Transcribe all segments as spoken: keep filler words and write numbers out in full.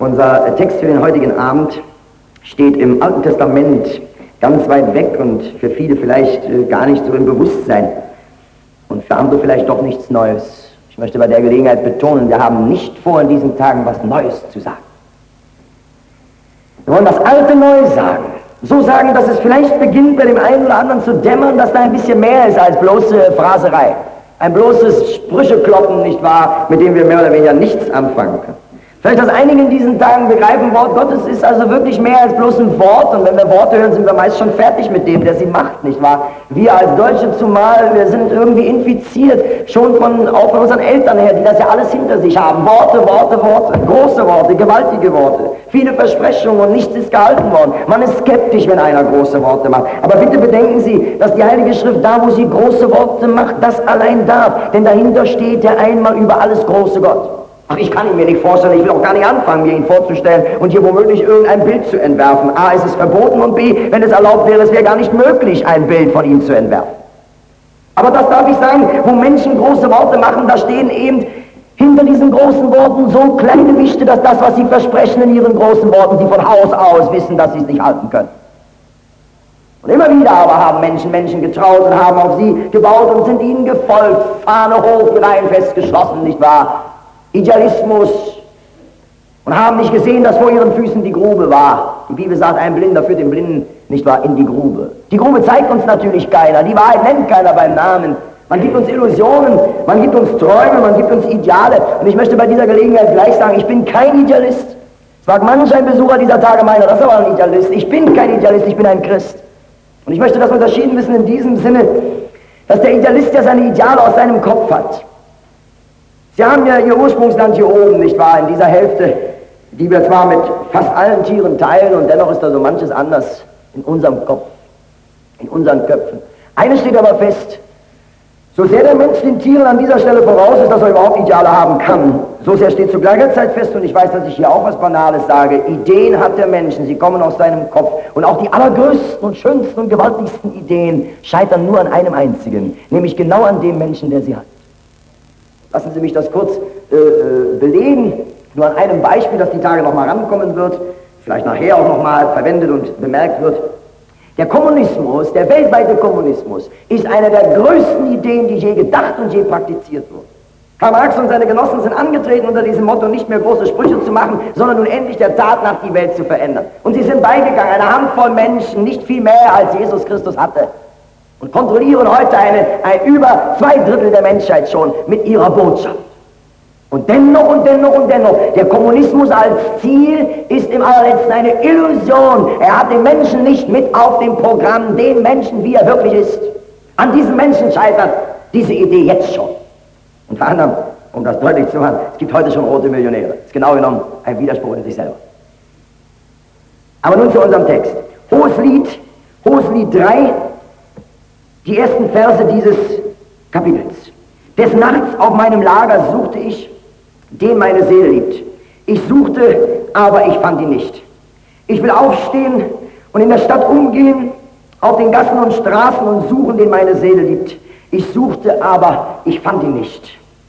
Unser Text für den heutigen Abend steht im Alten Testament ganz weit weg und für viele vielleicht äh, gar nicht so im Bewusstsein und für andere vielleicht doch nichts Neues. Ich möchte bei der Gelegenheit betonen, wir haben nicht vor, in diesen Tagen was Neues zu sagen. Wir wollen das Alte neu sagen. So sagen, dass es vielleicht beginnt, bei dem einen oder anderen zu dämmern, dass da ein bisschen mehr ist als bloße Phraserei. Ein bloßes Sprüchekloppen, nicht wahr, mit dem wir mehr oder weniger nichts anfangen können. Vielleicht, dass einige in diesen Tagen begreifen, Wort Gottes ist also wirklich mehr als bloß ein Wort. Und wenn wir Worte hören, sind wir meist schon fertig mit dem, der sie macht, nicht wahr? Wir als Deutsche zumal, wir sind irgendwie infiziert, schon von, auch von unseren Eltern her, die das ja alles hinter sich haben. Worte, Worte, Worte, große Worte, gewaltige Worte, viele Versprechungen und nichts ist gehalten worden. Man ist skeptisch, wenn einer große Worte macht. Aber bitte bedenken Sie, dass die Heilige Schrift da, wo sie große Worte macht, das allein darf. Denn dahinter steht der einmal über alles große Gott. Ach, ich kann ihn mir nicht vorstellen, ich will auch gar nicht anfangen, mir ihn vorzustellen und hier womöglich irgendein Bild zu entwerfen. A, ist es verboten und B, wenn es erlaubt wäre, es wäre gar nicht möglich, ein Bild von ihm zu entwerfen. Aber das darf ich sagen, wo Menschen große Worte machen, da stehen eben hinter diesen großen Worten so kleine Wichte, dass das, was sie versprechen in ihren großen Worten, sie von Haus aus wissen, dass sie es nicht halten können. Und immer wieder aber haben Menschen Menschen getraut und haben auf sie gebaut und sind ihnen gefolgt, Fahne hoch, Reihen festgeschlossen, nicht wahr? Idealismus, und haben nicht gesehen, dass vor ihren Füßen die Grube war. Die Bibel sagt, ein Blinder führt den Blinden, nicht wahr, in die Grube. Die Grube zeigt uns natürlich keiner, die Wahrheit nennt keiner beim Namen. Man gibt uns Illusionen, man gibt uns Träume, man gibt uns Ideale. Und ich möchte bei dieser Gelegenheit gleich sagen, ich bin kein Idealist. Es mag manch ein Besucher dieser Tage meinen, das ist aber ein Idealist. Ich bin kein Idealist, ich bin ein Christ. Und ich möchte das unterschieden wissen in diesem Sinne, dass der Idealist ja seine Ideale aus seinem Kopf hat. Sie haben ja Ihr Ursprungsland hier oben, nicht wahr, in dieser Hälfte, die wir zwar mit fast allen Tieren teilen und dennoch ist da so manches anders in unserem Kopf, in unseren Köpfen. Eines steht aber fest, so sehr der Mensch den Tieren an dieser Stelle voraus ist, dass er überhaupt Ideale haben kann, so sehr steht zu gleicher Zeit fest, und ich weiß, dass ich hier auch was Banales sage, Ideen hat der Mensch, sie kommen aus seinem Kopf, und auch die allergrößten und schönsten und gewaltigsten Ideen scheitern nur an einem einzigen, nämlich genau an dem Menschen, der sie hat. Lassen Sie mich das kurz äh, äh, belegen, nur an einem Beispiel, das die Tage nochmal rankommen wird, vielleicht nachher auch nochmal verwendet und bemerkt wird. Der Kommunismus, der weltweite Kommunismus, ist eine der größten Ideen, die je gedacht und je praktiziert wurden. Karl Marx und seine Genossen sind angetreten unter diesem Motto, nicht mehr große Sprüche zu machen, sondern nun endlich der Tat nach die Welt zu verändern. Und sie sind beigegangen, eine Handvoll Menschen, nicht viel mehr als Jesus Christus hatte. Und kontrollieren heute eine, ein über zwei Drittel der Menschheit schon mit ihrer Botschaft. Und dennoch und dennoch und dennoch, der Kommunismus als Ziel ist im allerletzten eine Illusion. Er hat den Menschen nicht mit auf dem Programm, den Menschen, wie er wirklich ist. An diesem Menschen scheitert diese Idee jetzt schon. Und vor anderem, um das deutlich zu machen, es gibt heute schon rote Millionäre. Das ist genau genommen ein Widerspruch in sich selber. Aber nun zu unserem Text. Hoheslied, Hoheslied drei, die ersten Verse dieses Kapitels. Des Nachts auf meinem Lager suchte ich, den meine Seele liebt. Ich suchte, aber ich fand ihn nicht. Ich will aufstehen und in der Stadt umgehen, auf den Gassen und Straßen und suchen, den meine Seele liebt. Ich suchte, aber ich fand ihn nicht.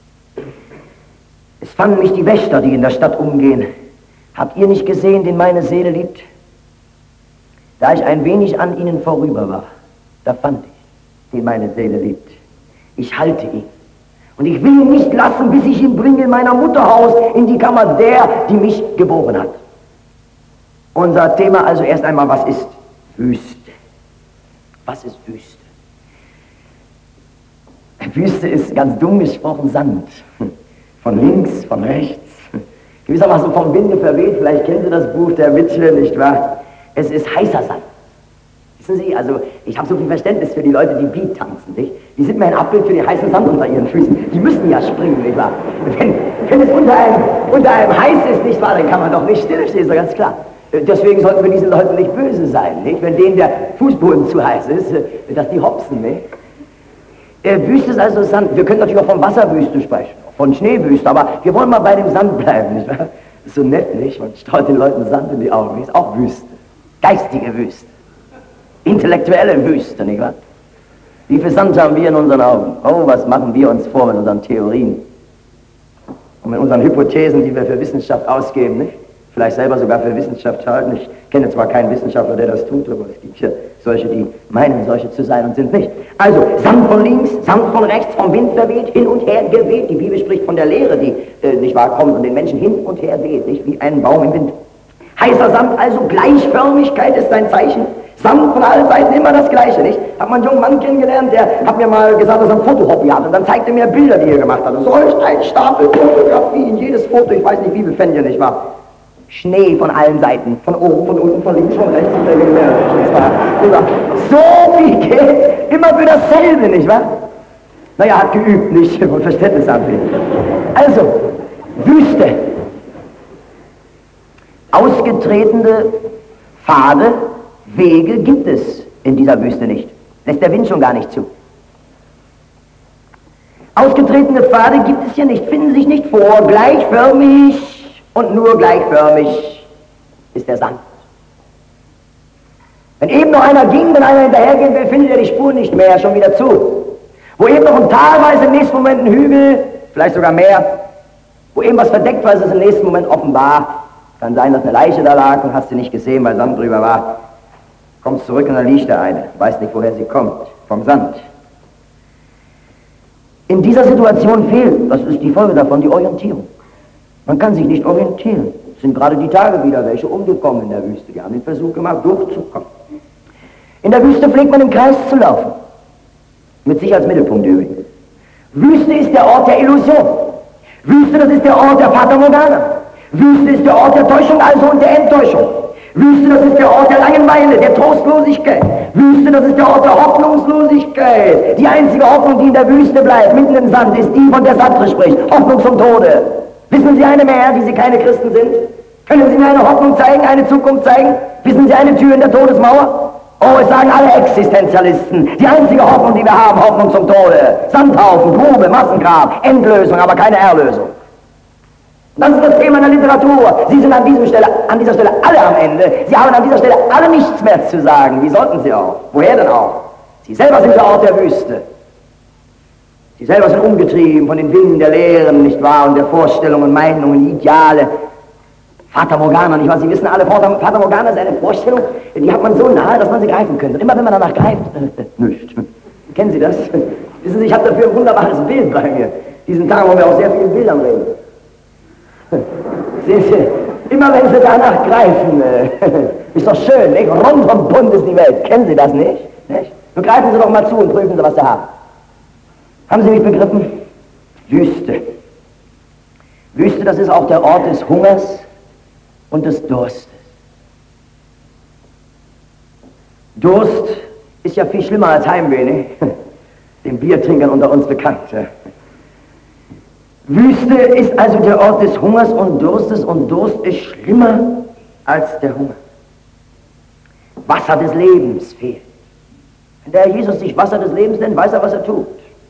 Es fanden mich die Wächter, die in der Stadt umgehen. Habt ihr nicht gesehen, den meine Seele liebt? Da ich ein wenig an ihnen vorüber war, da fand ich, den meine Seele liebt. Ich halte ihn. Und ich will ihn nicht lassen, bis ich ihn bringe in meiner Mutterhaus, in die Kammer der, die mich geboren hat. Unser Thema also erst einmal, was ist Wüste? Was ist Wüste? Wüste ist ganz dumm gesprochen Sand. Von links, von rechts. Gewissermaßen vom Winde verweht. Vielleicht kennen Sie das Buch der Witwe, nicht wahr? Es ist heißer Sand. Wissen Sie, also ich habe so viel Verständnis für die Leute, die Beat tanzen, nicht? Die sind mir ein Abbild für den heißen Sand unter ihren Füßen. Die müssen ja springen, nicht wahr? Wenn, wenn es unter einem, unter einem heiß ist, nicht wahr, dann kann man doch nicht stillstehen, ist doch ganz klar. Deswegen sollten wir diesen Leuten nicht böse sein, nicht? Wenn denen der Fußboden zu heiß ist, dass die hopsen, nicht? Wüste ist also Sand. Wir können natürlich auch von Wasserwüste sprechen, von Schneewüste, aber wir wollen mal bei dem Sand bleiben, nicht wahr? Ist so nett, nicht? Man streut den Leuten Sand in die Augen, ist auch Wüste. Geistige Wüste. Intellektuelle Wüste, nicht wahr? Wie viel Sand haben wir in unseren Augen? Oh, was machen wir uns vor mit unseren Theorien und mit unseren Hypothesen, die wir für Wissenschaft ausgeben, nicht? vielleicht selber sogar für Wissenschaft halten. Ich kenne zwar keinen Wissenschaftler, der das tut, aber es gibt ja solche, die meinen, solche zu sein und sind nicht. Also, Sand von links, Sand von rechts, vom Wind verweht, hin und her geweht. Die Bibel spricht von der Leere, die, äh, nicht wahr, kommt und den Menschen hin und her weht, nicht wie ein Baum im Wind. Heißer Sand, also Gleichförmigkeit ist sein Zeichen. Sand von allen Seiten immer das Gleiche, nicht? Hat man einen jungen Mann kennengelernt, der hat mir mal gesagt, dass er ein Fotohobby hat und dann zeigte er mir Bilder, die er gemacht hat. Und solch ein Stapel Fotografien, jedes Foto, ich weiß nicht, wie viel Pfennige, nicht wahr? Schnee von allen Seiten, von oben, von unten, von links, von rechts. So viel Geld, immer für dasselbe, nicht wahr? Naja, hat geübt, nicht von Verständnis abwählen. Also, Wüste. Ausgetretene Pfade, Wege gibt es in dieser Wüste nicht. Lässt der Wind schon gar nicht zu. Ausgetretene Pfade gibt es hier nicht, finden sich nicht vor, gleichförmig. Und nur gleichförmig ist der Sand. Wenn eben noch einer ging, wenn einer hinterhergehen will, findet er die Spur nicht mehr, schon wieder zu. Wo eben noch ein talweise im nächsten Moment ein Hügel, vielleicht sogar mehr, wo eben was verdeckt war, ist es im nächsten Moment offenbar. Kann sein, dass eine Leiche da lag und hast sie nicht gesehen, weil Sand drüber war. Kommst zurück und dann liegt da eine. Du weißt nicht, woher sie kommt. Vom Sand. In dieser Situation fehlt, was ist die Folge davon, die Orientierung. Man kann sich nicht orientieren. Es sind gerade die Tage wieder welche umgekommen in der Wüste. Die haben den Versuch gemacht, durchzukommen. In der Wüste pflegt man im Kreis zu laufen. Mit sich als Mittelpunkt übrigens. Wüste ist der Ort der Illusion. Wüste, das ist der Ort der Fata Morgana. Wüste ist der Ort der Täuschung also und der Enttäuschung. Wüste, das ist der Ort der Langeweile, der Trostlosigkeit. Wüste, das ist der Ort der Hoffnungslosigkeit. Die einzige Hoffnung, die in der Wüste bleibt, mitten im Sand, ist die, von der Sartre spricht. Hoffnung zum Tode. Wissen Sie eine mehr, die Sie keine Christen sind? Können Sie mir eine Hoffnung zeigen, eine Zukunft zeigen? Wissen Sie eine Tür in der Todesmauer? Oh, es sagen alle Existenzialisten. Die einzige Hoffnung, die wir haben, Hoffnung zum Tode. Sandhaufen, Grube, Massengrab, Endlösung, aber keine Erlösung. Das ist das Thema der Literatur. Sie sind an, diesem Stelle, an dieser Stelle alle am Ende. Sie haben an dieser Stelle alle nichts mehr zu sagen. Wie sollten Sie auch? Woher denn auch? Sie selber sind der Ort der Wüste. Sie selber sind umgetrieben von den Winden der Lehren, nicht wahr, und der Vorstellungen, Meinungen, Ideale. Fata Morgana, nicht wahr? Sie wissen alle, Fata Morgana ist eine Vorstellung, die hat man so nahe, dass man sie greifen könnte. Und immer wenn man danach greift, äh, nicht. Kennen Sie das? Wissen Sie, ich habe dafür ein wunderbares Bild bei mir. Diesen Tagen, wo wir auch sehr viel in Bildern reden. Sehen Sie, immer wenn Sie danach greifen, äh, ist doch schön, nicht? Rund und bunt ist die Welt. Kennen Sie das nicht? nicht? Nun greifen Sie doch mal zu und prüfen Sie, was Sie haben. Haben Sie mich begriffen? Wüste. Wüste, das ist auch der Ort des Hungers und des Durstes. Durst ist ja viel schlimmer als Heimweh, ne? Den Biertrinkern unter uns bekannt. Ja. Wüste ist also der Ort des Hungers und Durstes und Durst ist schlimmer als der Hunger. Wasser des Lebens fehlt. Wenn der Herr Jesus sich Wasser des Lebens nennt, weiß er, was er tut.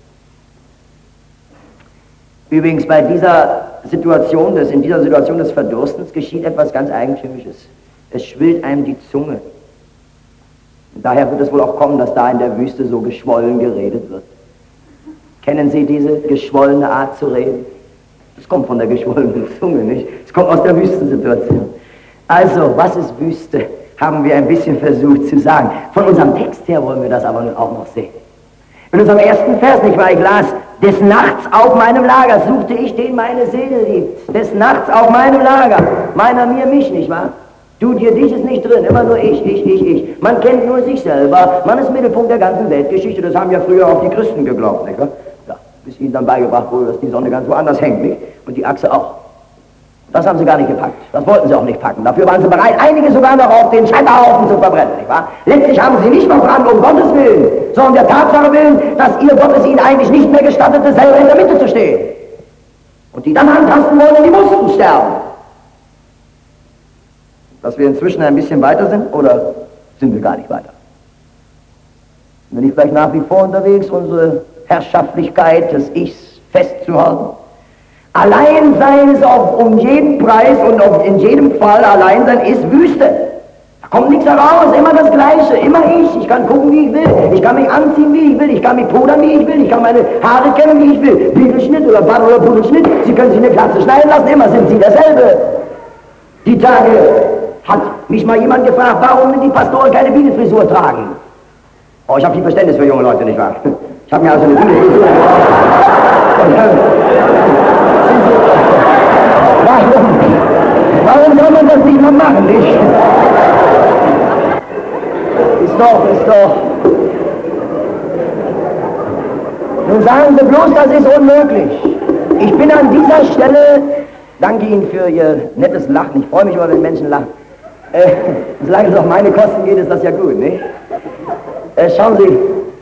Übrigens, bei dieser Situation, des, in dieser Situation des Verdurstens geschieht etwas ganz Eigentümliches. Es schwillt einem die Zunge. Und daher wird es wohl auch kommen, dass da in der Wüste so geschwollen geredet wird. Kennen Sie diese geschwollene Art zu reden? Das kommt von der geschwollenen Zunge, nicht? Es kommt aus der Wüstensituation. Also, was ist Wüste? Haben wir ein bisschen versucht zu sagen. Von unserem Text her wollen wir das aber nun auch noch sehen. In unserem ersten Vers, nicht wahr, ich las, des Nachts auf meinem Lager suchte ich, den meine Seele liebt. Des Nachts auf meinem Lager, meiner mir mich, nicht wahr? Du, dir, dich ist nicht drin, immer nur ich, ich, ich, ich. Man kennt nur sich selber, man ist Mittelpunkt der ganzen Weltgeschichte, das haben ja früher auch die Christen geglaubt, nicht wahr? Ja, bis ihnen dann beigebracht wurde, dass die Sonne ganz woanders hängt, nicht? Und die Achse auch. Das haben sie gar nicht gepackt, das wollten sie auch nicht packen. Dafür waren sie bereit, einige sogar noch auf den Scheiterhaufen zu verbrennen, nicht wahr? Letztlich haben sie nicht verbrannt um Gottes Willen, sondern der Tatsache willen, dass ihr Gott es ihnen eigentlich nicht mehr gestattete, selber in der Mitte zu stehen. Und die dann antasten wollen, die mussten sterben. Dass wir inzwischen ein bisschen weiter sind, oder sind wir gar nicht weiter? Sind wir nicht vielleicht nach wie vor unterwegs, unsere Herrschaftlichkeit des Ichs festzuhalten? Alleinsein ist auf um jeden Preis und auf, in jedem Fall Alleinsein ist Wüste. Da kommt nichts heraus, immer das Gleiche, immer ich. Ich kann gucken, wie ich will, ich kann mich anziehen, wie ich will, ich kann mich pudern, wie ich will, ich kann meine Haare kämmen, wie ich will. Pinkelschnitt oder Bart oder Pudelschnitt, Sie können sich eine Glatze schneiden lassen, immer sind Sie dasselbe. Die Tage hat mich mal jemand gefragt, warum die Pastoren keine Bienenfrisur tragen. Oh, ich habe viel Verständnis für junge Leute, nicht wahr? Ich habe mir also eine Bienenfrisur Warum? Warum soll man das nicht mal machen, nicht? Ist doch, ist doch. Nun sagen Sie bloß, das ist unmöglich. Ich bin an dieser Stelle, danke Ihnen für Ihr nettes Lachen, ich freue mich immer, wenn Menschen lachen. Äh, solange es auf meine Kosten geht, ist das ja gut, nicht? Äh, schauen Sie,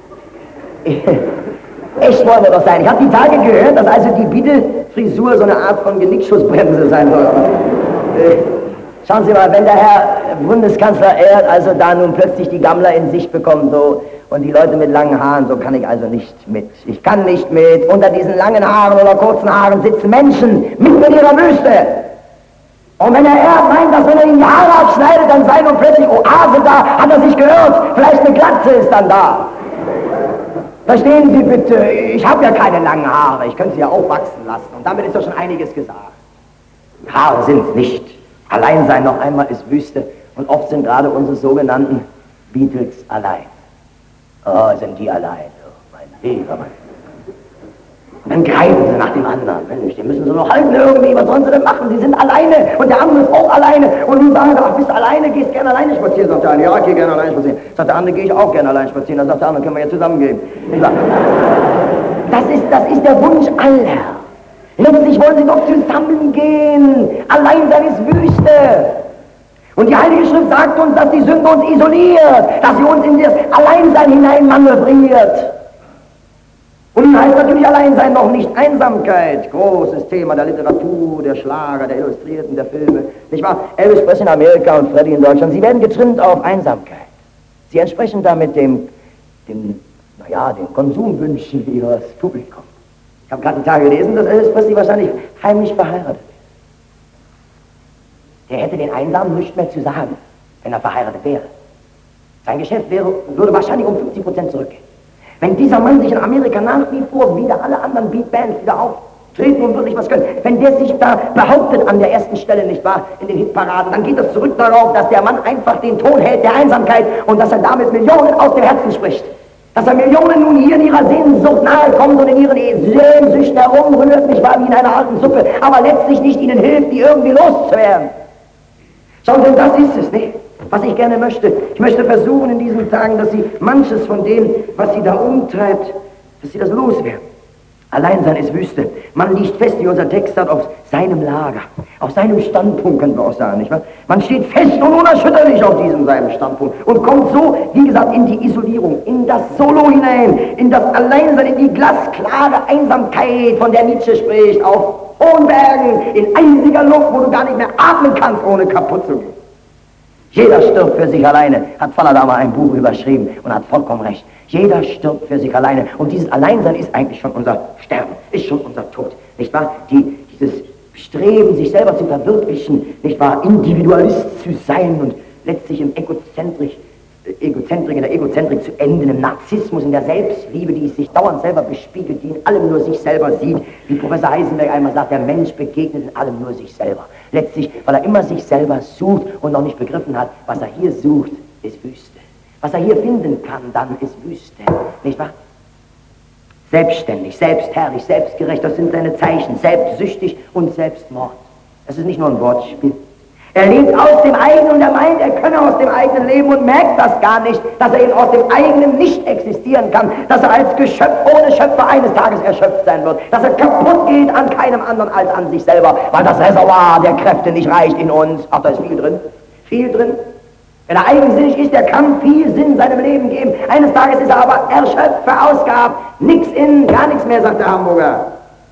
echt wollen wir doch sein. Ich habe die Tage gehört, dass also die Bienenfrisur so eine Art von Genickschussbremse sein soll. Äh, schauen Sie mal, wenn der Herr Bundeskanzler Erd also da nun plötzlich die Gammler in sich bekommt, so, und die Leute mit langen Haaren, so kann ich also nicht mit. Ich kann nicht mit. Unter diesen langen Haaren oder kurzen Haaren sitzen Menschen mitten in ihrer Wüste. Und wenn der Erd meint, dass wenn er ihm die Haare abschneidet, dann sei nun plötzlich Oase da, hat er sich gehört, vielleicht eine Glatze ist dann da. Verstehen Sie bitte, ich habe ja keine langen Haare, ich könnte sie ja auch wachsen lassen. Und damit ist doch schon einiges gesagt. Haare sind's nicht. Alleinsein noch einmal ist Wüste. Und oft sind gerade unsere sogenannten Beatles allein. Oh, sind die allein. Oh, mein lieber Mann. Und dann greifen sie nach dem anderen. Mensch, die müssen sie noch halten irgendwie. Was sollen sie denn machen? Sie sind alleine. Und der andere ist auch alleine. Und nun sagen sie, ach, bist du alleine? Gehst gerne alleine spazieren? Sagt der eine, ja, ich gehe gerne alleine spazieren. Sagt der andere, gehe ich auch gerne alleine spazieren. Dann sagt der andere, können wir ja zusammen gehen. Das ist, das ist der Wunsch aller. Letztlich wollen sie doch zusammen gehen. Alleinsein ist Wüste. Und die Heilige Schrift sagt uns, dass die Sünde uns isoliert, dass sie uns in das Alleinsein hinein manövriert. Und nun heißt natürlich Alleinsein noch nicht Einsamkeit. Großes Thema der Literatur, der Schlager, der Illustrierten, der Filme. Nicht wahr? Elvis Presley in Amerika und Freddie in Deutschland, sie werden getrimmt auf Einsamkeit. Sie entsprechen damit dem, dem, naja, den Konsumwünschen ihres Publikums. Ich habe gerade die Tage gelesen, dass Elvis Presley wahrscheinlich heimlich verheiratet ist. Der hätte den Einsamen nichts mehr zu sagen, wenn er verheiratet wäre. Sein Geschäft wäre, würde wahrscheinlich um fünfzig Prozent zurückgehen. Wenn dieser Mann sich in Amerika nach wie vor wieder alle anderen Beatbands wieder auftreten und wirklich was können, wenn der sich da behauptet an der ersten Stelle, nicht wahr, in den Hitparaden, dann geht das zurück darauf, dass der Mann einfach den Ton hält der Einsamkeit und dass er damit Millionen aus dem Herzen spricht. Dass er Millionen nun hier in ihrer Sehnsucht nahe kommt und in ihren Sehnsüchten herumrührt, nicht wahr, wie in einer alten Suppe, aber letztlich nicht ihnen hilft, die irgendwie loszuwerden. Schauen Sie, das ist es, nicht? Was ich gerne möchte. Ich möchte versuchen in diesen Tagen, dass Sie manches von dem, was Sie da umtreibt, dass Sie das loswerden. Alleinsein ist Wüste. Man liegt fest, wie unser Text sagt, auf seinem Lager. Auf seinem Standpunkt, können wir auch sagen, nicht wahr? Man steht fest und unerschütterlich auf diesem seinem Standpunkt und kommt so, wie gesagt, in die Isolierung, in das Solo hinein, in das Alleinsein, in die glasklare Einsamkeit, von der Nietzsche spricht, auf hohen Bergen, in eisiger Luft, wo du gar nicht mehr atmen kannst, ohne kaputt zu gehen. Jeder stirbt für sich alleine, hat Fallada mal ein Buch überschrieben und hat vollkommen recht. Jeder stirbt für sich alleine. Und dieses Alleinsein ist eigentlich schon unser Sterben, ist schon unser Tod, nicht wahr? Die, dieses Streben, sich selber zu verwirklichen, nicht wahr? Individualist zu sein und letztlich im Egozentrik, Egozentrik, in der Egozentrik zu enden, im Narzissmus, in der Selbstliebe, die sich dauernd selber bespiegelt, die in allem nur sich selber sieht. Wie Professor Heisenberg einmal sagt, der Mensch begegnet in allem nur sich selber. Letztlich, weil er immer sich selber sucht und noch nicht begriffen hat, was er hier sucht, ist Wüste. Was er hier finden kann, dann ist Wüste, nicht wahr? Selbstständig, selbstherrlich, selbstgerecht, das sind seine Zeichen, selbstsüchtig und Selbstmord. Das ist nicht nur ein Wortspiel. Er lebt aus dem eigenen und er meint, er könne aus dem eigenen leben und merkt das gar nicht, dass er eben aus dem eigenen nicht existieren kann, dass er als Geschöpf ohne Schöpfer eines Tages erschöpft sein wird, dass er kaputt geht an keinem anderen als an sich selber, weil das Reservoir der Kräfte nicht reicht in uns. Ach, da ist viel drin, viel drin. Wenn er eigensinnig ist, der kann viel Sinn seinem Leben geben. Eines Tages ist er aber erschöpft, verausgabt, nichts innen, gar nichts mehr, sagt der Hamburger.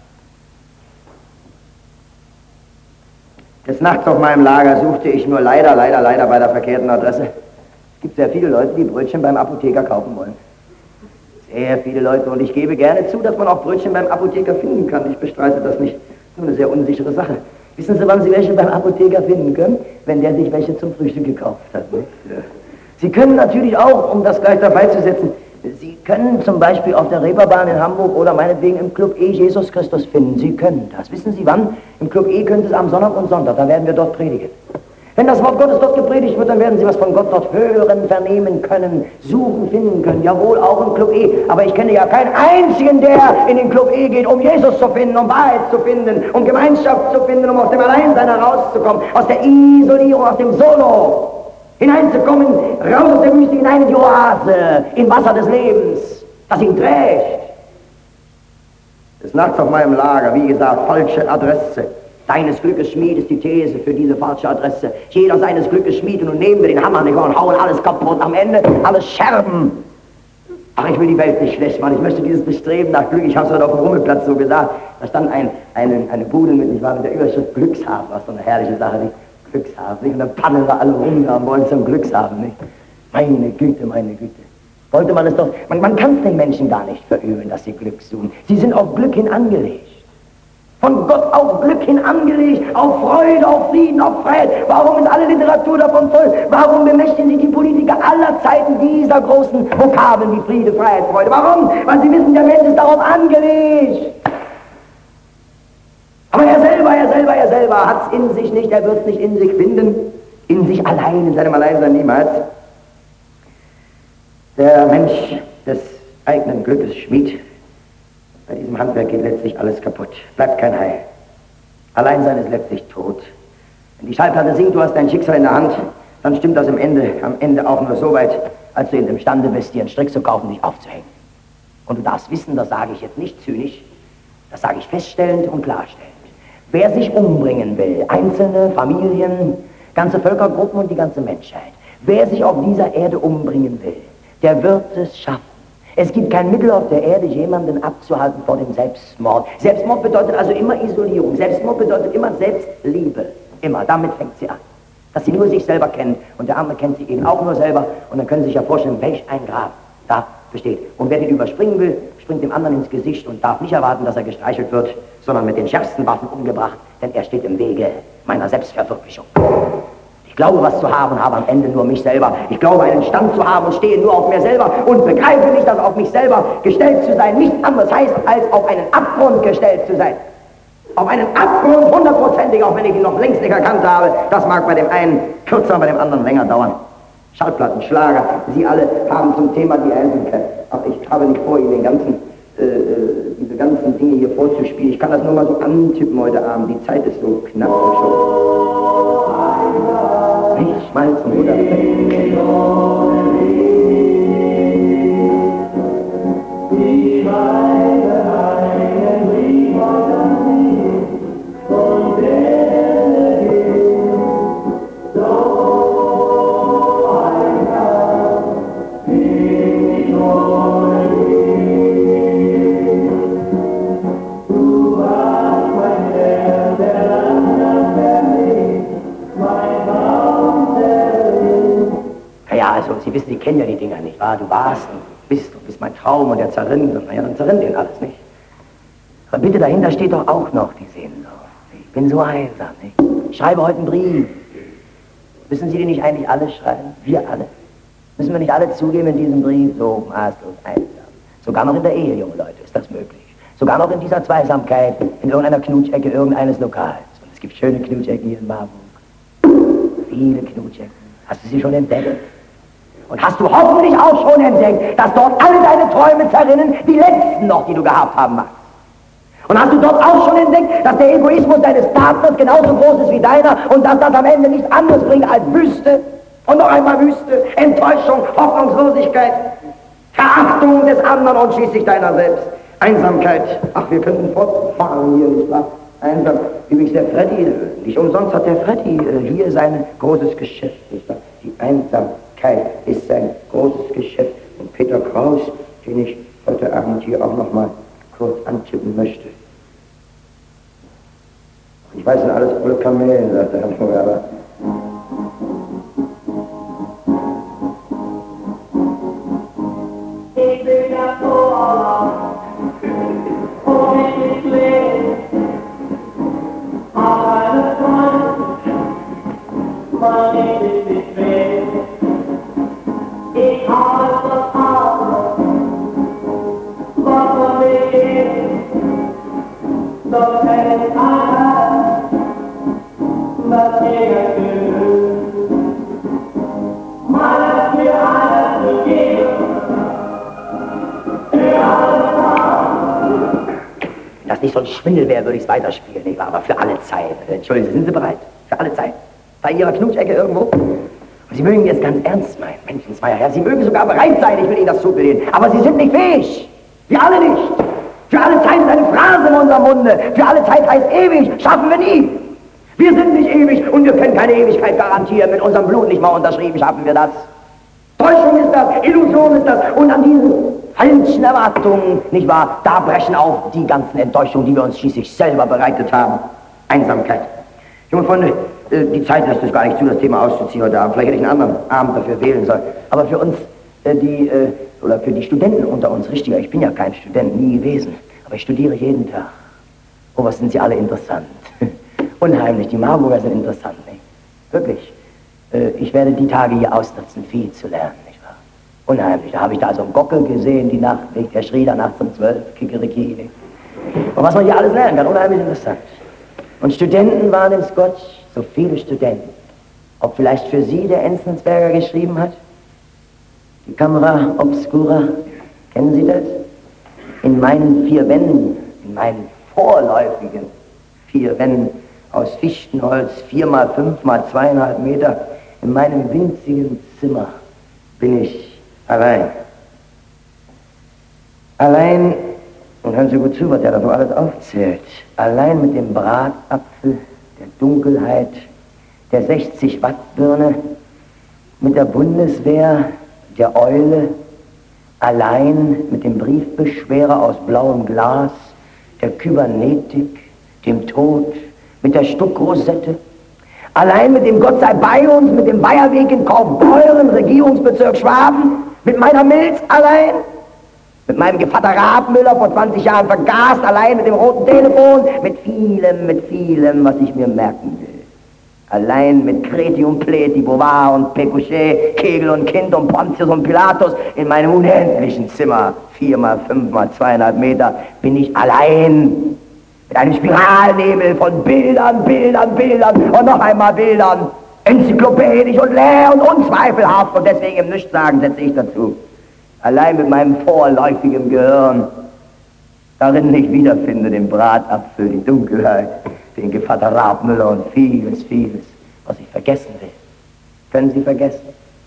Des Nachts auf meinem Lager suchte ich nur leider, leider, leider bei der verkehrten Adresse. Es gibt sehr viele Leute, die Brötchen beim Apotheker kaufen wollen. Sehr viele Leute. Und ich gebe gerne zu, dass man auch Brötchen beim Apotheker finden kann. Ich bestreite das nicht. Das ist nur eine sehr unsichere Sache. Wissen Sie, wann Sie welche beim Apotheker finden können? Wenn der sich welche zum Frühstück gekauft hat. Nicht? Ja. Sie können natürlich auch, um das gleich dabei zu setzen, Sie können zum Beispiel auf der Reeperbahn in Hamburg oder meinetwegen im Club E Jesus Christus finden. Sie können das. Wissen Sie wann? Im Club E können Sie es am Sonntag und Sonntag, da werden wir dort predigen. Wenn das Wort Gottes dort gepredigt wird, dann werden Sie was von Gott dort hören, vernehmen können, suchen, finden können. Jawohl, auch im Club E. Aber ich kenne ja keinen einzigen, der in den Club E geht, um Jesus zu finden, um Wahrheit zu finden, um Gemeinschaft zu finden, um aus dem Alleinsein herauszukommen, aus der Isolierung, aus dem Solo hineinzukommen, raus aus der Wüste hinein in die Oase, in Wasser des Lebens, das ihn trägt. Des Nachts auf meinem Lager, wie gesagt, falsche Adresse. Deines Glückes Schmied ist die These für diese falsche Adresse. Jeder seines Glückes Schmied und nun nehmen wir den Hammer nicht und hauen alles kaputt. Am Ende alles Scherben. Ach, ich will die Welt nicht schlecht machen. Ich möchte dieses Bestreben nach Glück, ich habe es heute auf dem Rummelplatz so gesagt, da stand ein, eine, eine Bude mit, ich war mit der Überschrift Glückshafen, was so eine herrliche Sache, nicht? Glückshafen, nicht? Und dann paddeln wir alle rum, da wollen zum Glückshafen, nicht? Meine Güte, meine Güte. Wollte man es doch, man, man kann es den Menschen gar nicht verüben, dass sie Glück suchen. Sie sind auf Glück hin angelegt. Von Gott auf Glück hin angelegt, auf Freude, auf Frieden, auf Freiheit. Warum ist alle Literatur davon voll? Warum bemächtigen sich die Politiker aller Zeiten dieser großen Vokabeln wie Friede, Freiheit, Freude? Warum? Weil sie wissen, der Mensch ist darauf angelegt. Aber er selber, er selber, er selber hat es in sich nicht, er wird es nicht in sich finden, in sich allein, in seinem Alleinsein niemals. Der Mensch des eigenen Glückes Schmied. Bei diesem Handwerk geht letztlich alles kaputt. Bleibt kein Heil. Alleinsein ist letztlich tot. Wenn die Schallplatte singt, du hast dein Schicksal in der Hand, dann stimmt das am Ende, am Ende auch nur so weit, als du imstande bist, dir einen Strick zu kaufen, dich aufzuhängen. Und du darfst wissen, das sage ich jetzt nicht zynisch, das sage ich feststellend und klarstellend. Wer sich umbringen will, einzelne Familien, ganze Völkergruppen und die ganze Menschheit, wer sich auf dieser Erde umbringen will, der wird es schaffen. Es gibt kein Mittel auf der Erde, jemanden abzuhalten vor dem Selbstmord. Selbstmord bedeutet also immer Isolierung. Selbstmord bedeutet immer Selbstliebe. Immer. Damit fängt sie an. Dass sie nur sich selber kennt und der andere kennt sie eben auch nur selber und dann können Sie sich ja vorstellen, welch ein Grab da besteht. Und wer den überspringen will, springt dem anderen ins Gesicht und darf nicht erwarten, dass er gestreichelt wird, sondern mit den schärfsten Waffen umgebracht, denn er steht im Wege meiner Selbstverwirklichung. Ich glaube, was zu haben und habe am Ende nur mich selber. Ich glaube, einen Stand zu haben und stehe nur auf mir selber und begreife nicht, dass auf mich selber gestellt zu sein nichts anderes heißt, als auf einen Abgrund gestellt zu sein. Auf einen Abgrund, hundertprozentig, auch wenn ich ihn noch längst nicht erkannt habe. Das mag bei dem einen kürzer, bei dem anderen länger dauern. Schallplatten, Schlager, Sie alle haben zum Thema die Einsamkeit. Aber ich habe nicht vor, Ihnen den ganzen, äh, diese ganzen Dinge hier vorzuspielen. Ich kann das nur mal so antippen heute Abend. Die Zeit ist so knapp und schon. Ich schmalz und Butter. Sie wissen, Sie kennen ja die Dinger nicht, wahr? Du warst und bist und bist mein Traum und der zerrinnt und naja, dann zerrinnt den alles, nicht? Aber bitte, dahinter steht doch auch noch die Sehnsucht. Ich bin so einsam, nicht? Ich schreibe heute einen Brief. Müssen Sie den nicht eigentlich alle schreiben? Wir alle? Müssen wir nicht alle zugeben in diesem Brief, so maßlos einsam? Sogar noch in der Ehe, junge Leute, ist das möglich. Sogar noch in dieser Zweisamkeit, in irgendeiner Knutschecke irgendeines Lokals. Und es gibt schöne Knutschecken hier in Marburg. Viele Knutschecken. Hast du sie schon entdeckt? Und hast du hoffentlich auch schon entdeckt, dass dort alle deine Träume zerrinnen, die letzten noch, die du gehabt haben magst. Und hast du dort auch schon entdeckt, dass der Egoismus deines Partners genauso groß ist wie deiner und dass das am Ende nichts anderes bringt als Wüste und noch einmal Wüste, Enttäuschung, Hoffnungslosigkeit, Verachtung des anderen und schließlich deiner selbst. Einsamkeit. Ach, wir könnten fortfahren hier, nicht wahr? Einsam. Übrigens, der Freddy, nicht umsonst hat der Freddy hier sein großes Geschäft, nicht wahr? Die Einsamkeit ist sein großes Geschäft. Und Peter Kraus, den ich heute Abend hier auch noch mal kurz antippen möchte. Ich weiß nicht, alles voll Kamelen, sagt er vorher, aber ich bin ja vor, wo ich lebe, aber eine Freund, mein Leben ist nicht weh. Ich habe das Auto das nicht so ein Schwindel wäre, würde ich es weiterspielen, nicht wahr? Aber für alle Zeit. Entschuldigen Sie, sind Sie bereit? Für alle Zeit. Bei Ihrer Knutschecke irgendwo? Und Sie mögen jetzt ganz ernst meinen, Menschensmeier, ja, Sie mögen sogar bereit sein, ich will Ihnen das zugestehen, aber Sie sind nicht fähig. Wir alle nicht. Für alle Zeit ist eine Phrase in unserem Munde. Für alle Zeit heißt ewig, schaffen wir nie. Wir sind nicht ewig und wir können keine Ewigkeit garantieren. Mit unserem Blut nicht mal unterschrieben schaffen wir das. Täuschung ist das, Illusion ist das. Und an diesen falschen Erwartungen, nicht wahr, da brechen auf die ganzen Enttäuschungen, die wir uns schließlich selber bereitet haben. Einsamkeit. Junge Freunde, die Zeit lässt es gar nicht zu, das Thema auszuziehen heute Abend. Vielleicht hätte ich einen anderen Abend dafür wählen sollen. Aber für uns, die, oder für die Studenten unter uns, richtiger, ich bin ja kein Student, nie gewesen, aber ich studiere jeden Tag. Oh, was sind sie alle interessant. Unheimlich, die Marburger sind interessant, nicht? Wirklich. Ich werde die Tage hier ausnutzen, viel zu lernen, nicht wahr? Unheimlich, da habe ich da so einen Gockel gesehen, die Nacht, nicht? Der schrie da nachts um zwölf, Kikeriki, nicht? Und was man hier alles lernen kann, unheimlich interessant. Und Studenten waren in Scotch, so viele Studenten. Ob vielleicht für Sie der Enzensberger geschrieben hat? Die Camera Obscura, kennen Sie das? In meinen vier Wänden, in meinen vorläufigen vier Wänden aus Fichtenholz, vier mal fünf mal zweieinhalb Meter, in meinem winzigen Zimmer bin ich allein. Allein, und hören Sie gut zu, was der da so alles aufzählt, allein mit dem Bratapfel, der Dunkelheit, der sechzig Watt Birne, mit der Bundeswehr, der Eule, allein mit dem Briefbeschwerer aus blauem Glas, der Kybernetik, dem Tod, mit der Stuckrosette, allein mit dem Gott sei bei uns, mit dem Bayerweg in Kaufbeuren, Regierungsbezirk Schwaben, mit meiner Milz allein, mit meinem Gevatter Rabmüller vor zwanzig Jahren vergast, allein mit dem roten Telefon, mit vielem, mit vielem, was ich mir merken will. Allein mit Kreti und Pleti, Beauvoir und Pécuchet, Kegel und Kind und Pontius und Pilatus in meinem unendlichen Zimmer, vier mal fünf mal zweieinhalb Meter, bin ich allein. Mit einem Spiralnebel von Bildern, Bildern, Bildern und noch einmal Bildern. Enzyklopädisch und leer und unzweifelhaft und deswegen im Nichtsagen setze ich dazu. Allein mit meinem vorläufigen Gehirn, darin ich wiederfinde den Bratapfel, die Dunkelheit, den Gevatter Rabmüller und vieles, vieles, was ich vergessen will. Können Sie vergessen?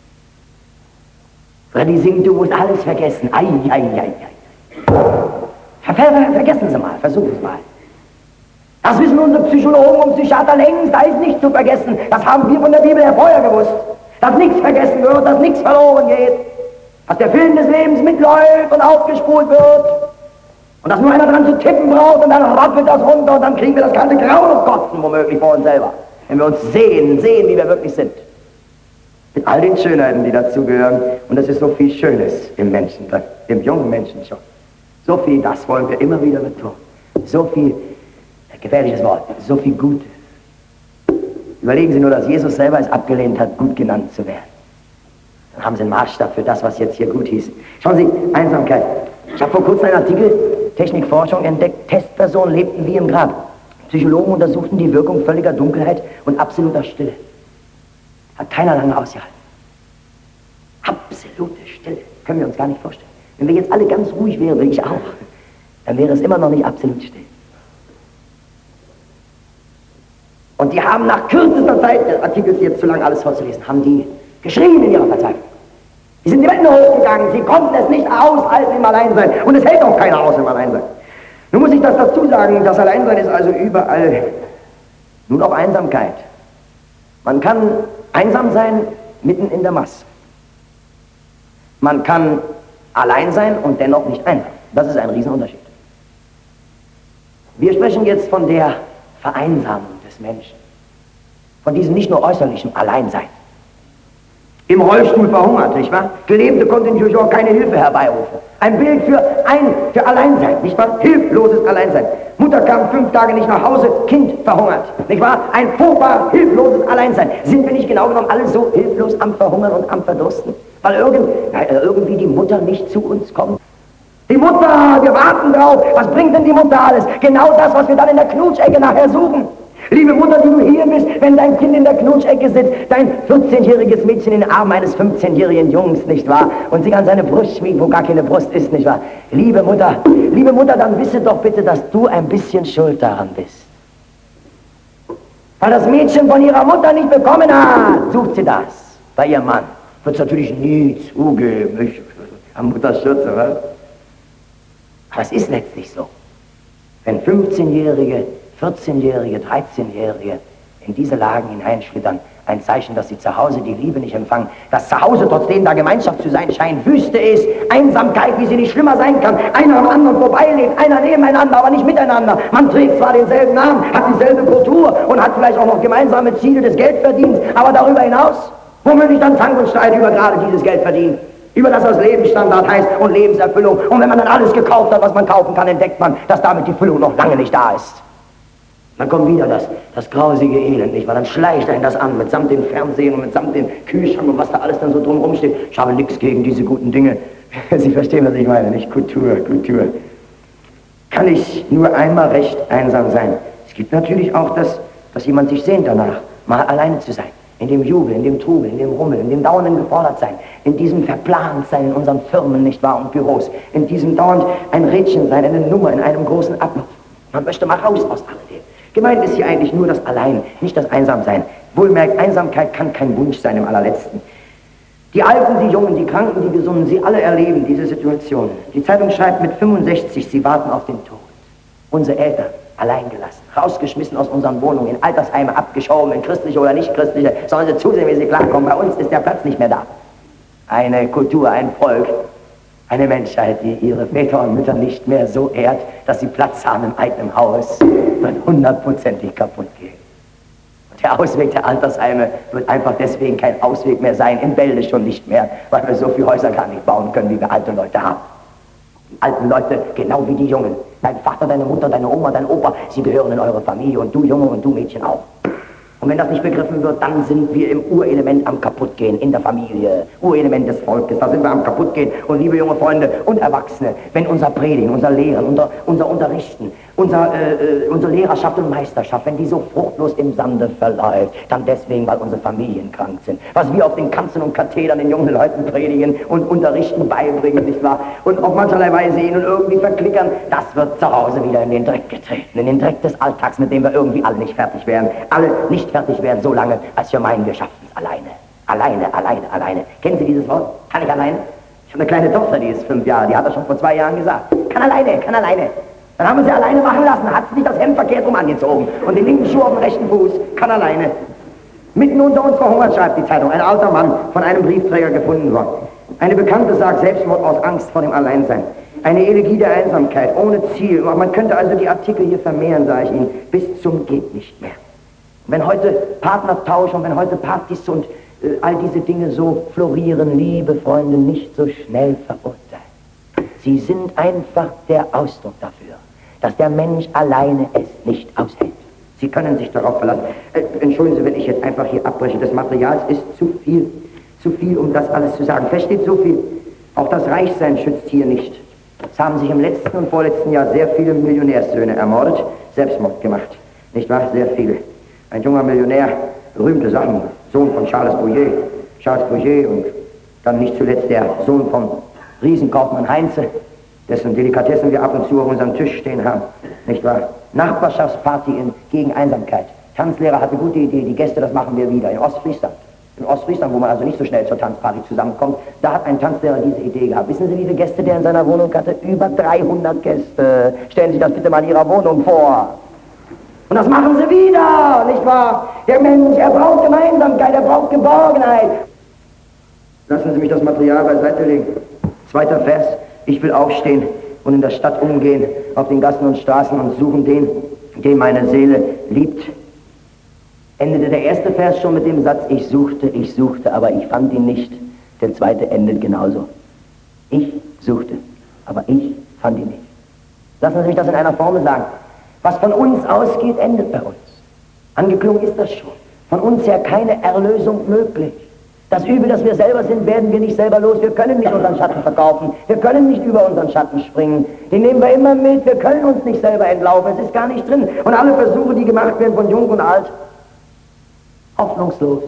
Freddy singt, du musst alles vergessen. Ei, ei, ei, ei. Ver ver vergessen Sie mal, versuchen Sie mal. Das wissen unsere Psychologen und Psychiater längst, da ist nichts zu vergessen. Das haben wir von der Bibel her vorher gewusst. Dass nichts vergessen wird, dass nichts verloren geht. Dass der Film des Lebens mitläuft und aufgespult wird. Und dass nur einer dran zu tippen braucht und dann rappelt das runter und dann kriegen wir das kalte Grauen und Kotzen womöglich vor uns selber. Wenn wir uns sehen, sehen, wie wir wirklich sind. Mit all den Schönheiten, die dazugehören. Und es ist so viel Schönes im Menschen drin, im jungen Menschen schon. So viel, das wollen wir immer wieder betonen. So viel, gefährliches Wort, so viel Gutes. Überlegen Sie nur, dass Jesus selber es abgelehnt hat, gut genannt zu werden. Dann haben Sie einen Maßstab für das, was jetzt hier gut hieß. Schauen Sie, Einsamkeit. Ich habe vor kurzem einen Artikel, Technikforschung, entdeckt, Testpersonen lebten wie im Grab. Psychologen untersuchten die Wirkung völliger Dunkelheit und absoluter Stille. Hat keiner lange ausgehalten. Absolute Stille, können wir uns gar nicht vorstellen. Wenn wir jetzt alle ganz ruhig wären, wie ich auch, dann wäre es immer noch nicht absolut still. Und die haben nach kürzester Zeit, der Artikel ist jetzt zu lang, alles vorzulesen, haben die geschrien in ihrer Verzweiflung. Die sind die Wände hochgegangen, sie konnten es nicht aushalten im Alleinsein. Und es hält auch keiner aus im Alleinsein. Nun muss ich das dazu sagen, das Alleinsein ist also überall. Nun auch Einsamkeit. Man kann einsam sein mitten in der Masse. Man kann allein sein und dennoch nicht einsam. Das ist ein Riesenunterschied. Wir sprechen jetzt von der Vereinsamung des Menschen. Von diesem nicht nur äußerlichen Alleinsein. Im Rollstuhl verhungert, nicht wahr? Gelähmte konnte in New York keine Hilfe herbeirufen. Ein Bild für ein, für Alleinsein, nicht wahr? Hilfloses Alleinsein. Mutter kam fünf Tage nicht nach Hause, Kind verhungert, nicht wahr? Ein furchtbar hilfloses Alleinsein. Sind wir nicht genau genommen alle so hilflos am Verhungern und am Verdursten? Weil irgend, na, irgendwie die Mutter nicht zu uns kommt. Die Mutter, wir warten drauf. Was bringt denn die Mutter alles? Genau das, was wir dann in der Knutschecke nachher suchen. Liebe Mutter, die du hier bist, wenn dein Kind in der Knutschecke sitzt, dein vierzehnjähriges Mädchen in den Arm eines fünfzehnjährigen Jungs, nicht wahr? Und sich an seine Brust schmiegt, wo gar keine Brust ist, nicht wahr? Liebe Mutter, liebe Mutter, dann wisse doch bitte, dass du ein bisschen schuld daran bist. Weil das Mädchen von ihrer Mutter nicht bekommen hat, sucht sie das bei ihrem Mann. Wird es natürlich nie zugeben, nicht? Am Mutterschürze, was? Aber es ist letztlich so. Wenn fünfzehnjährige, vierzehnjährige, dreizehnjährige in diese Lagen hineinschlittern, ein Zeichen, dass sie zu Hause die Liebe nicht empfangen, dass zu Hause trotz denen da Gemeinschaft zu sein scheint, Wüste ist, Einsamkeit, wie sie nicht schlimmer sein kann, einer am anderen vorbeilebt, einer nebeneinander, aber nicht miteinander. Man trägt zwar denselben Namen, hat dieselbe Kultur und hat vielleicht auch noch gemeinsame Ziele des Geldverdienens, aber darüber hinaus, womöglich dann Zank und Streit über gerade dieses Geldverdienen. Über das, was Lebensstandard heißt und Lebenserfüllung. Und wenn man dann alles gekauft hat, was man kaufen kann, entdeckt man, dass damit die Füllung noch lange nicht da ist. Dann kommt wieder das, das grausige Elend, nicht wahr? Dann schleicht einen das an, mitsamt den Fernsehen und mitsamt den Kühlschrank und was da alles dann so drumherum steht. Ich habe nichts gegen diese guten Dinge. Sie verstehen, was ich meine, nicht? Kultur, Kultur. Kann ich nur einmal recht einsam sein? Es gibt natürlich auch das, dass jemand sich sehnt danach, mal alleine zu sein. In dem Jubel, in dem Trubel, in dem Rummel, in dem dauernden Gefordertsein, in diesem Verplantsein in unseren Firmen, nicht wahr, und Büros, in diesem dauernd ein Rädchen sein, eine Nummer in einem großen Ablauf. Man möchte mal raus aus alledem. Gemeint ist hier eigentlich nur das Allein, nicht das Einsamsein. Wohlmerkt, Einsamkeit kann kein Wunsch sein im allerletzten. Die Alten, die Jungen, die Kranken, die Gesunden, sie alle erleben diese Situation. Die Zeitung schreibt mit fünfundsechzig, sie warten auf den Tod. Unsere Eltern, allein gelassen, rausgeschmissen aus unseren Wohnungen, in Altersheime abgeschoben, in christliche oder nicht christliche, sollen sie zusehen, wie sie klarkommen. Bei uns ist der Platz nicht mehr da. Eine Kultur, ein Volk, eine Menschheit, die ihre Väter und Mütter nicht mehr so ehrt, dass sie Platz haben im eigenen Haus, wird hundertprozentig kaputt gehen. Und der Ausweg der Altersheime wird einfach deswegen kein Ausweg mehr sein, in Bälde schon nicht mehr, weil wir so viele Häuser gar nicht bauen können, wie wir alte Leute haben. Die alten Leute, genau wie die Jungen. Dein Vater, deine Mutter, deine Oma, dein Opa, sie gehören in eure Familie und du Junge und du Mädchen auch. Und wenn das nicht begriffen wird, dann sind wir im Urelement am Kaputtgehen, in der Familie, Urelement des Volkes, da sind wir am Kaputtgehen. Und liebe junge Freunde und Erwachsene, wenn unser Predigen, unser Lehren, unser, unser Unterrichten, unser, äh, unsere Lehrerschaft und Meisterschaft, wenn die so fruchtlos im Sande verläuft, dann deswegen, weil unsere Familien krank sind. Was wir auf den Kanzeln und Kathedern den jungen Leuten predigen und unterrichten, beibringen, nicht wahr? Und auf mancherlei Weise ihnen irgendwie verklickern, das wird zu Hause wieder in den Dreck getreten, in den Dreck des Alltags, mit dem wir irgendwie alle nicht fertig werden. Alle nicht fertig werden, so lange, als wir meinen, wir schaffen es alleine. Alleine, alleine, alleine. Kennen Sie dieses Wort? Kann ich alleine? Ich habe eine kleine Tochter, die ist fünf Jahre, die hat das schon vor zwei Jahren gesagt. Kann alleine, kann alleine. Dann haben wir sie alleine machen lassen, hat sie nicht das Hemd verkehrt rum angezogen und den linken Schuh auf dem rechten Fuß, kann alleine. Mitten unter uns verhungert, schreibt die Zeitung, ein alter Mann, von einem Briefträger gefunden worden. Eine Bekannte sagt Selbstmord aus Angst vor dem Alleinsein. Eine Elegie der Einsamkeit, ohne Ziel. Man könnte also die Artikel hier vermehren, sage ich Ihnen, bis zum geht nicht mehr. Wenn heute Partnertausch und wenn heute Partys und äh, all diese Dinge so florieren, liebe Freunde, nicht so schnell verurteilen. Sie sind einfach der Ausdruck dafür, dass der Mensch alleine es nicht aushält. Sie können sich darauf verlassen. Äh, entschuldigen Sie, wenn ich jetzt einfach hier abbreche. Das Material ist zu viel, zu viel, um das alles zu sagen. Versteht so viel. Auch das Reichsein schützt hier nicht. Es haben sich im letzten und vorletzten Jahr sehr viele Millionärssöhne ermordet, Selbstmord gemacht. Nicht wahr? Sehr viele. Ein junger Millionär, berühmte Sachen, Sohn von Charles Boyer, Charles Boyer und dann nicht zuletzt der Sohn vom Riesenkaufmann Heinze, dessen Delikatessen wir ab und zu auf unserem Tisch stehen haben, nicht wahr? Nachbarschaftsparty in, gegen Einsamkeit. Tanzlehrer hatte gute Idee, die Gäste, das machen wir wieder, in Ostfriesland. In Ostfriesland, wo man also nicht so schnell zur Tanzparty zusammenkommt, da hat ein Tanzlehrer diese Idee gehabt. Wissen Sie, wie viele Gäste der in seiner Wohnung hatte? Über dreihundert Gäste. Stellen Sie sich das bitte mal in Ihrer Wohnung vor. Und das machen sie wieder, nicht wahr? Der Mensch, er braucht Gemeinsamkeit, er braucht Geborgenheit. Lassen Sie mich das Material beiseite legen. Zweiter Vers, ich will aufstehen und in der Stadt umgehen, auf den Gassen und Straßen und suchen den, den meine Seele liebt. Endete der erste Vers schon mit dem Satz, ich suchte, ich suchte, aber ich fand ihn nicht. Der zweite endet genauso. Ich suchte, aber ich fand ihn nicht. Lassen Sie mich das in einer Formel sagen. Was von uns ausgeht, endet bei uns. Angeklungen ist das schon. Von uns her keine Erlösung möglich. Das Übel, das wir selber sind, werden wir nicht selber los. Wir können nicht unseren Schatten verkaufen. Wir können nicht über unseren Schatten springen. Den nehmen wir immer mit. Wir können uns nicht selber entlaufen. Es ist gar nicht drin. Und alle Versuche, die gemacht werden von Jung und Alt, hoffnungslos.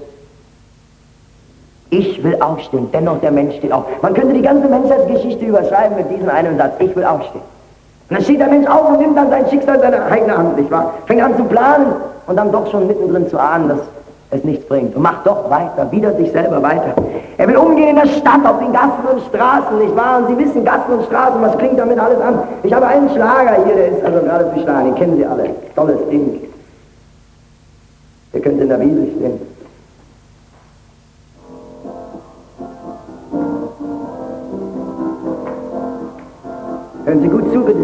Ich will aufstehen. Dennoch der Mensch steht auf. Man könnte die ganze Menschheitsgeschichte überschreiben mit diesem einen Satz. Ich will aufstehen. Und dann steht der Mensch auf und nimmt dann sein Schicksal in seine eigene Hand, nicht wahr? Fängt an zu planen und dann doch schon mittendrin zu ahnen, dass es nichts bringt. Und macht doch weiter, wieder sich selber weiter. Er will umgehen in der Stadt, auf den Gassen und Straßen, nicht wahr? Und Sie wissen, Gassen und Straßen, was klingt damit alles an? Ich habe einen Schlager hier, der ist also gerade zu schlagen, den kennen Sie alle. Tolles Ding. Der könnte in der Bibel stehen. Hören Sie gut zu, bitte.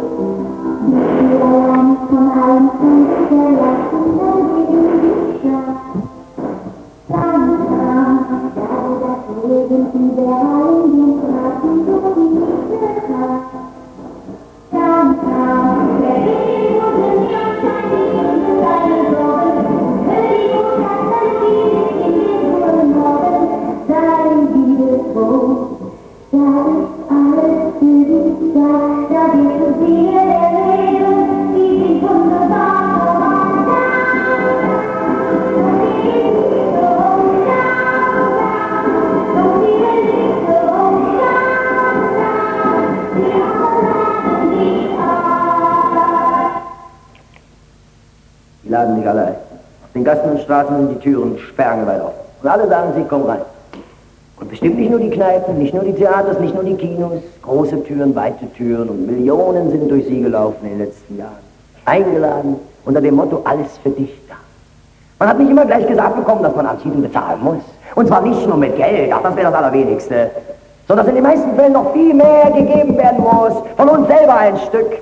Laden sich alle ein. Auf den Gassen und Straßen sind die Türen sperrangelweit offen. Und alle sagen, sie kommen rein. Und bestimmt nicht nur die Kneipen, nicht nur die Theaters, nicht nur die Kinos, große Türen, weite Türen und Millionen sind durch sie gelaufen in den letzten Jahren. Eingeladen unter dem Motto, alles für dich da. Man hat nicht immer gleich gesagt bekommen, dass man Anziehung bezahlen muss. Und zwar nicht nur mit Geld, ach, das wäre das Allerwenigste, sondern dass in den meisten Fällen noch viel mehr gegeben werden muss, von uns selber ein Stück.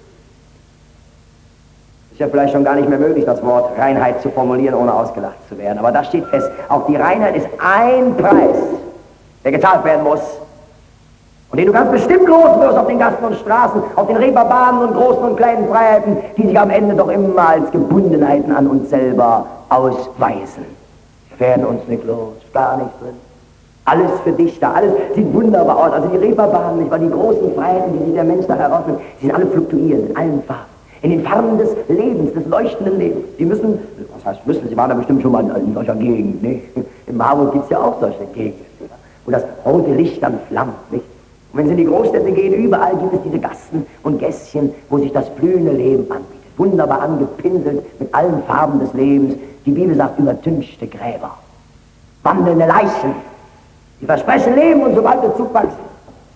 Ist ja vielleicht schon gar nicht mehr möglich, das Wort Reinheit zu formulieren, ohne ausgelacht zu werden. Aber da steht fest, auch die Reinheit ist ein Preis, der gezahlt werden muss. Und den du ganz bestimmt los wirst auf den Gassen und Straßen, auf den Reeperbahnen und großen und kleinen Freiheiten, die sich am Ende doch immer als Gebundenheiten an uns selber ausweisen. Wir werden uns nicht los, gar nicht drin. Alles für dich da, alles sieht wunderbar aus. Also die Reeperbahnen, nicht wahr, die großen Freiheiten, die sich der Mensch da herausnimmt, sie sind alle fluktuierend, in allen Farben. In den Farben des Lebens, des leuchtenden Lebens. Die müssen, was heißt müssen, Sie waren da bestimmt schon mal in, in solcher Gegend, nicht? In Marburg gibt es ja auch solche Gegenden, wo das rote Licht dann flammt, nicht? Und wenn Sie in die Großstädte gehen, überall gibt es diese Gassen und Gässchen, wo sich das blühende Leben anbietet. Wunderbar angepinselt mit allen Farben des Lebens. Die Bibel sagt, übertünchte Gräber, wandelnde Leichen. Die versprechen Leben und sobald der Zug wachsen.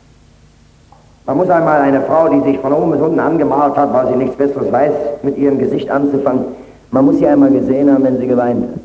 Man muss einmal eine Frau, die sich von oben bis unten angemalt hat, weil sie nichts Besseres weiß, mit ihrem Gesicht anzufangen, man muss sie einmal gesehen haben, wenn sie geweint hat.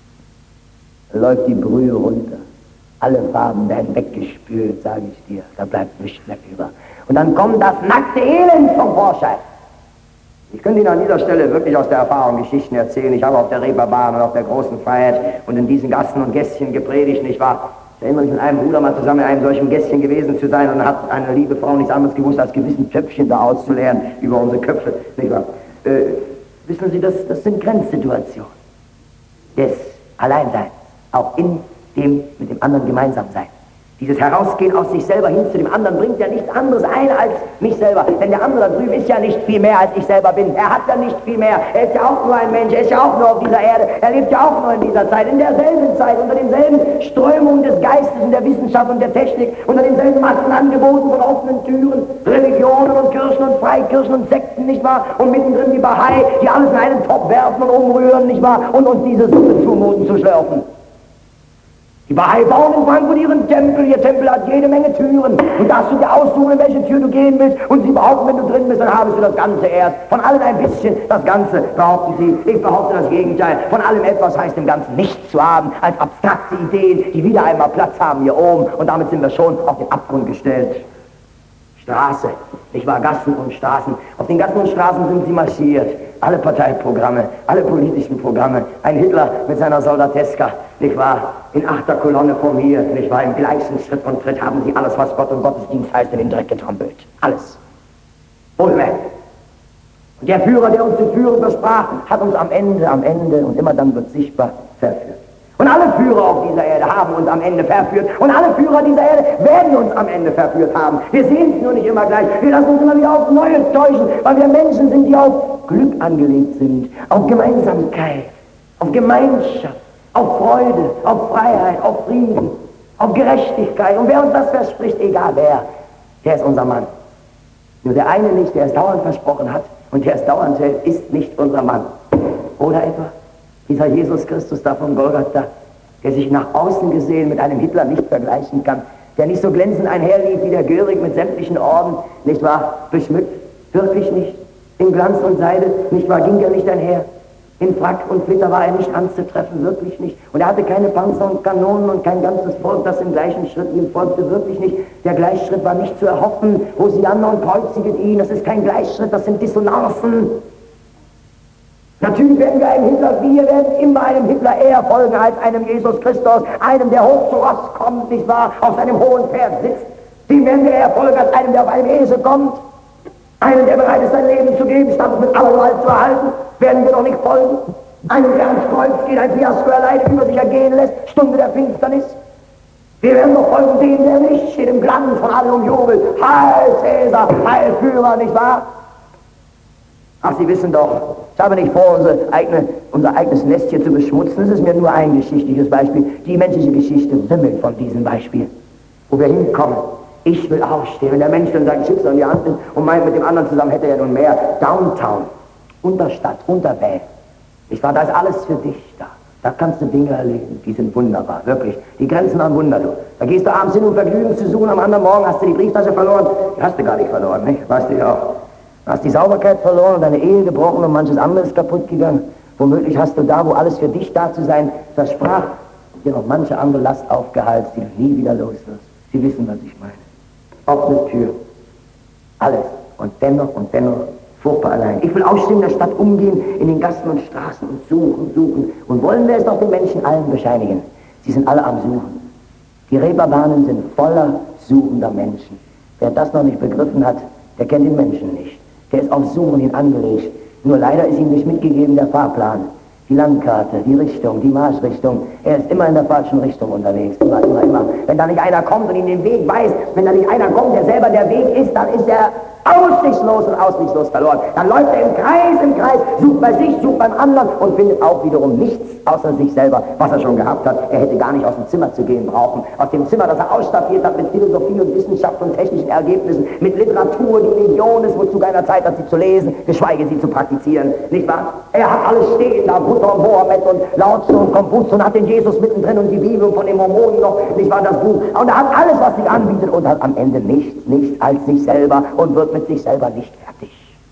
Da läuft die Brühe runter. Alle Farben werden weggespült, sage ich dir. Da bleibt nichts mehr über. Und dann kommt das nackte Elend vom Vorschein. Ich könnte Ihnen an dieser Stelle wirklich aus der Erfahrung Geschichten erzählen. Ich habe auf der Reeperbahn und auf der großen Freiheit und in diesen Gassen und Gässchen gepredigt, nicht wahr? Ich erinnere mich mit einem Bruder mal zusammen in einem solchen Gässchen gewesen zu sein und hat eine liebe Frau nichts anderes gewusst, als gewissen Töpfchen da auszuleeren über unsere Köpfe, nicht wahr? Äh, wissen Sie, das, das sind Grenzsituationen des Alleinseins, auch in dem mit dem anderen gemeinsam sein. Dieses Herausgehen aus sich selber hin zu dem anderen bringt ja nichts anderes ein als mich selber. Denn der andere da drüben ist ja nicht viel mehr, als ich selber bin. Er hat ja nicht viel mehr. Er ist ja auch nur ein Mensch. Er ist ja auch nur auf dieser Erde. Er lebt ja auch nur in dieser Zeit. In derselben Zeit, unter denselben Strömungen des Geistes und der Wissenschaft und der Technik, unter denselben Massenangeboten von offenen Türen, Religionen und Kirchen und Freikirchen und Sekten, nicht wahr? Und mittendrin die Bahai, die alles in einen Topf werfen und umrühren, nicht wahr? Und uns diese Suppe zumuten zu schlürfen. Die Bahai bauen in Frankfurt ihren Tempel, ihr Tempel hat jede Menge Türen und darfst du dir aussuchen, in welche Tür du gehen willst und sie behaupten, wenn du drin bist, dann haben du das Ganze erst. Von allem ein bisschen, das Ganze behaupten sie. Ich behaupte das Gegenteil. Von allem etwas heißt im Ganzen nichts zu haben, als abstrakte Ideen, die wieder einmal Platz haben hier oben und damit sind wir schon auf den Abgrund gestellt. Straße, nicht wahr, Gassen und Straßen. Auf den Gassen und Straßen sind sie marschiert. Alle Parteiprogramme, alle politischen Programme. Ein Hitler mit seiner Soldateska, nicht wahr, in achter Kolonne formiert, nicht wahr, im gleichen Schritt und Tritt haben sie alles, was Gott und Gottesdienst heißt, in den Dreck getrampelt. Alles. Wohlmerk. Und der Führer, der uns zu führen versprach, hat uns am Ende, am Ende und immer dann wird sichtbar verführt. Und alle Führer auf dieser Erde haben uns am Ende verführt. Und alle Führer dieser Erde werden uns am Ende verführt haben. Wir sehen es nur nicht immer gleich. Wir lassen uns immer wieder aufs Neue täuschen, weil wir Menschen sind, die auf Glück angelegt sind, auf Gemeinsamkeit, auf Gemeinschaft, auf Freude, auf Freiheit, auf Frieden, auf Gerechtigkeit. Und wer uns das verspricht, egal wer, der ist unser Mann. Nur der eine nicht, der es dauernd versprochen hat und der es dauernd hält, ist nicht unser Mann. Oder etwa dieser Jesus Christus da von Golgatha, der sich nach außen gesehen mit einem Hitler nicht vergleichen kann, der nicht so glänzend einherlief wie der Göring mit sämtlichen Orden, nicht wahr, beschmückt, wirklich nicht, in Glanz und Seide, nicht wahr, ging er nicht einher, in Frack und Flitter war er nicht anzutreffen, wirklich nicht, und er hatte keine Panzer und Kanonen und kein ganzes Volk, das im gleichen Schritt ihm folgte, wirklich nicht, der Gleichschritt war nicht zu erhoffen, Hosianna und kreuziget ihn, das ist kein Gleichschritt, das sind Dissonanzen. Natürlich werden wir einem Hitler, wir werden immer einem Hitler eher folgen als einem Jesus Christus, einem, der hoch zu Ross kommt, nicht wahr, auf seinem hohen Pferd sitzt. Dem werden wir eher folgen als einem, der auf einem Esel kommt. Einem, der bereit ist, sein Leben zu geben, statt es mit aller Gewalt zu erhalten, werden wir doch nicht folgen. Einem, der ans Kreuz geht, ein Fiasko erleidet, über sich ergehen lässt, Stunde der Finsternis. Wir werden doch folgen dem, der nicht steht im Glanz von allem Jubel. Heil Cäsar, Heil Führer, nicht wahr? Ach, Sie wissen doch, ich habe nicht vor, unsere eigene, unser eigenes Nest hier zu beschmutzen. Das ist mir nur ein geschichtliches Beispiel. Die menschliche Geschichte wimmelt von diesen Beispielen, wo wir hinkommen. Ich will aufstehen, wenn der Mensch dann sein Schicksal in die Hand nimmt und meint, mit dem anderen zusammen hätte er nun mehr. Downtown, Unterstadt, Unterwelt. Ich war, da ist alles für dich da. Da kannst du Dinge erleben, die sind wunderbar, wirklich. Die grenzen an Wunder, du. Da gehst du abends hin, um Vergnügen zu suchen, am anderen Morgen hast du die Brieftasche verloren. Die hast du gar nicht verloren, nicht? Weißt du ja auch. Du hast die Sauberkeit verloren und deine Ehe gebrochen und manches anderes kaputt gegangen. Womöglich hast du da, wo alles für dich da zu sein versprach, dir noch manche andere Last aufgehalten, die du nie wieder los wirst. Sie wissen, was ich meine. Offene Tür. Alles. Und dennoch und dennoch furchtbar allein. Ich will aufstehen in der Stadt, umgehen, in den Gassen und Straßen und suchen, suchen. Und wollen wir es doch den Menschen allen bescheinigen. Sie sind alle am Suchen. Die Reeperbahnen sind voller suchender Menschen. Wer das noch nicht begriffen hat, der kennt den Menschen nicht. Der ist auf Suchen hin angelegt. Nur leider ist ihm nicht mitgegeben der Fahrplan, die Landkarte, die Richtung, die Marschrichtung. Er ist immer in der falschen Richtung unterwegs. Immer, immer, immer. Wenn da nicht einer kommt und ihm den Weg weist, wenn da nicht einer kommt, der selber der Weg ist, dann ist er aussichtslos und aussichtslos verloren. Dann läuft er im Kreis, im Kreis, sucht bei sich, sucht beim anderen und findet auch wiederum nichts außer sich selber, was er schon gehabt hat. Er hätte gar nicht aus dem Zimmer zu gehen brauchen. Aus dem Zimmer, das er ausstaffiert hat mit Philosophie und Wissenschaft und technischen Ergebnissen, mit Literatur, die Legion ist, wozu keiner Zeit hat, sie zu lesen, geschweige sie zu praktizieren. Nicht wahr? Er hat alles stehen, da Buddha und Mohammed und Lao Tzu und Konfuzius und hat den Jesus mittendrin und die Bibel von den Mormonen noch, nicht wahr, das Buch. Und er hat alles, was sich anbietet und hat am Ende nichts, nichts als sich selber und wird mit sich selber nicht fertig.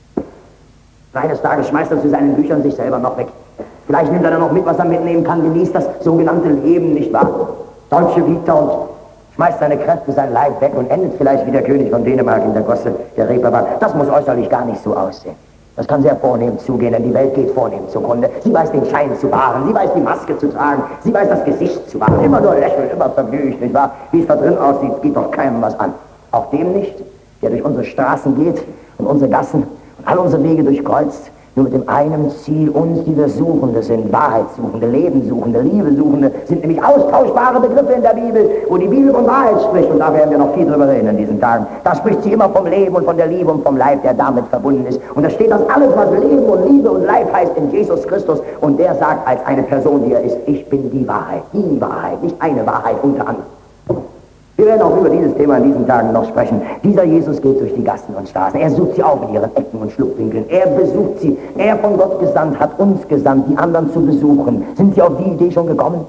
Eines Tages schmeißt er zu seinen Büchern sich selber noch weg. Vielleicht nimmt er dann noch mit, was er mitnehmen kann, genießt das sogenannte Leben, nicht wahr? Deutsche Vita und schmeißt seine Kräfte, sein Leib weg und endet vielleicht wie der König von Dänemark in der Gosse der Reeperbahn. Das muss äußerlich gar nicht so aussehen. Das kann sehr vornehm zugehen, denn die Welt geht vornehm zugrunde. Sie weiß den Schein zu wahren, sie weiß die Maske zu tragen, sie weiß das Gesicht zu wahren. Immer nur lächeln, immer vergnügt, nicht wahr? Wie es da drin aussieht, geht doch keinem was an. Auch dem nicht, der durch unsere Straßen geht und unsere Gassen und all unsere Wege durchkreuzt, nur mit dem einen Ziel, uns, die wir Suchende sind, Wahrheitssuchende, Lebensuchende, Liebesuchende, sind nämlich austauschbare Begriffe in der Bibel, wo die Bibel von Wahrheit spricht, und da werden wir noch viel drüber reden in diesen Tagen. Da spricht sie immer vom Leben und von der Liebe und vom Leib, der damit verbunden ist. Und da steht das alles, was Leben und Liebe und Leib heißt, in Jesus Christus, und der sagt als eine Person, die er ist, ich bin die Wahrheit, die Wahrheit, nicht eine Wahrheit unter anderem. Wir werden auch über dieses Thema in diesen Tagen noch sprechen. Dieser Jesus geht durch die Gassen und Straßen. Er sucht sie auf in ihren Ecken und Schlupfwinkeln. Er besucht sie. Er von Gott gesandt, hat uns gesandt, die anderen zu besuchen. Sind Sie auf die Idee schon gekommen?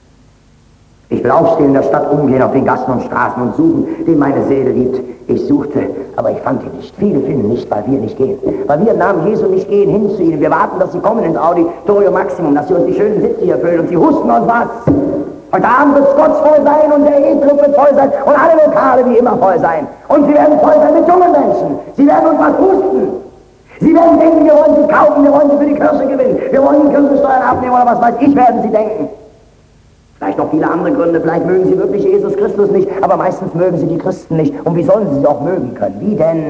Ich will aufstehen in der Stadt, umgehen auf den Gassen und Straßen und suchen, den meine Seele liebt. Ich suchte, aber ich fand ihn nicht. Viele finden nicht, weil wir nicht gehen. Weil wir im Namen Jesu nicht gehen hin zu ihnen. Wir warten, dass sie kommen ins Auditorium Maximum, dass sie uns die schönen Sitze hier füllen und sie husten uns was. Heute Abend wird Scotts voll sein und der E-Club wird voll sein und alle Lokale wie immer voll sein. Und sie werden voll sein mit jungen Menschen. Sie werden uns was husten. Sie werden denken, wir wollen sie kaufen, wir wollen sie für die Kirche gewinnen. Wir wollen die Kirchensteuern abnehmen oder was weiß ich, werden sie denken. Vielleicht noch viele andere Gründe, vielleicht mögen sie wirklich Jesus Christus nicht, aber meistens mögen sie die Christen nicht. Und wie sollen sie sie auch mögen können? Wie denn?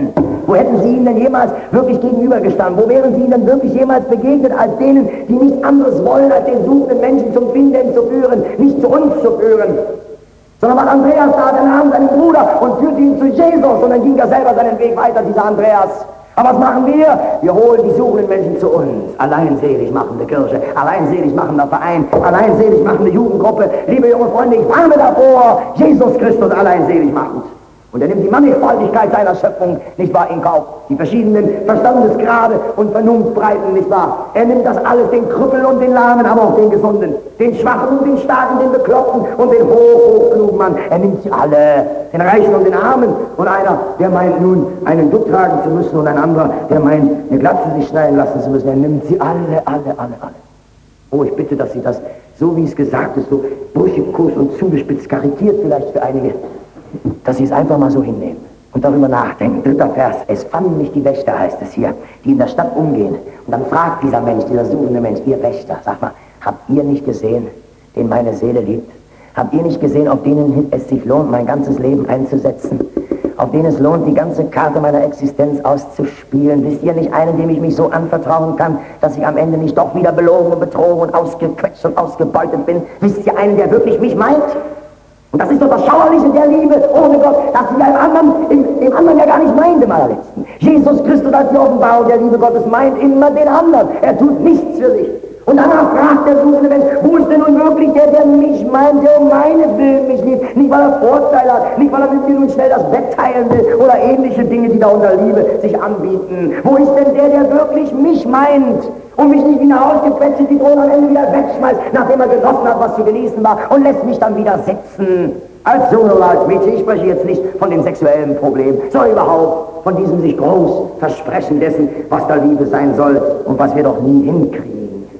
Wo hätten Sie ihm denn jemals wirklich gegenübergestanden? Wo wären Sie ihm denn wirklich jemals begegnet als denen, die nichts anderes wollen, als den suchenden Menschen zum Finden zu führen, nicht zu uns zu führen? Sondern was Andreas da, der nahm seinen Bruder und führte ihn zu Jesus und dann ging er selber seinen Weg weiter, dieser Andreas. Aber was machen wir? Wir holen die suchenden Menschen zu uns. Alleinselig machende Kirche, alleinselig machender Verein, alleinselig machende Jugendgruppe. Liebe junge Freunde, ich warne davor, Jesus Christus alleinselig machend. Und er nimmt die Mannigfaltigkeit seiner Schöpfung, nicht wahr, in Kauf. Die verschiedenen Verstandesgrade und Vernunftbreiten, nicht wahr. Er nimmt das alles, den Krüppel und den Lahmen, aber auch den Gesunden, den Schwachen und den Starken, den Bekloppten und den hoch, hochklugen Mann. Er nimmt sie alle, den Reichen und den Armen. Und einer, der meint nun, einen Dutt tragen zu müssen und ein anderer, der meint, eine Glatze sich schneiden lassen zu müssen. Er nimmt sie alle, alle, alle, alle. Oh, ich bitte, dass Sie das, so wie es gesagt ist, so brüchig, und zugespitzt karikiert vielleicht für einige, dass Sie es einfach mal so hinnehmen und darüber nachdenken. Dritter Vers. Es fanden mich die Wächter, heißt es hier, die in der Stadt umgehen. Und dann fragt dieser Mensch, dieser suchende Mensch, ihr Wächter, sag mal, habt ihr nicht gesehen, den meine Seele liebt? Habt ihr nicht gesehen, auf denen es sich lohnt, mein ganzes Leben einzusetzen? Auf denen es lohnt, die ganze Karte meiner Existenz auszuspielen? Wisst ihr nicht einen, dem ich mich so anvertrauen kann, dass ich am Ende nicht doch wieder belogen und betrogen und ausgequetscht und ausgebeutet bin? Wisst ihr einen, der wirklich mich meint? Und das ist doch das Schauerliche der Liebe ohne Gott, dass sie ja im anderen, im, im anderen ja gar nicht meint im allerletzten. Jesus Christus als die Offenbarung der Liebe Gottes meint immer den anderen. Er tut nichts für sich. Und danach fragt der suchende Mensch, wo ist denn nun wirklich der, der mich meint, der um meinetwillen mich liebt? Nicht, weil er Vorteile hat, nicht, weil er mit mir nun schnell das Bett teilen will oder ähnliche Dinge, die da unter Liebe sich anbieten. Wo ist denn der, der wirklich mich meint? Und mich nicht wie eine ausgequetschte Zitrone am Ende wieder wegschmeißt, nachdem er genossen hat, was zu genießen war, und lässt mich dann wieder sitzen. Als Junge oder als Mädchen, ich spreche jetzt nicht von dem sexuellen Problem, sondern überhaupt von diesem sich groß versprechen dessen, was da Liebe sein soll und was wir doch nie hinkriegen.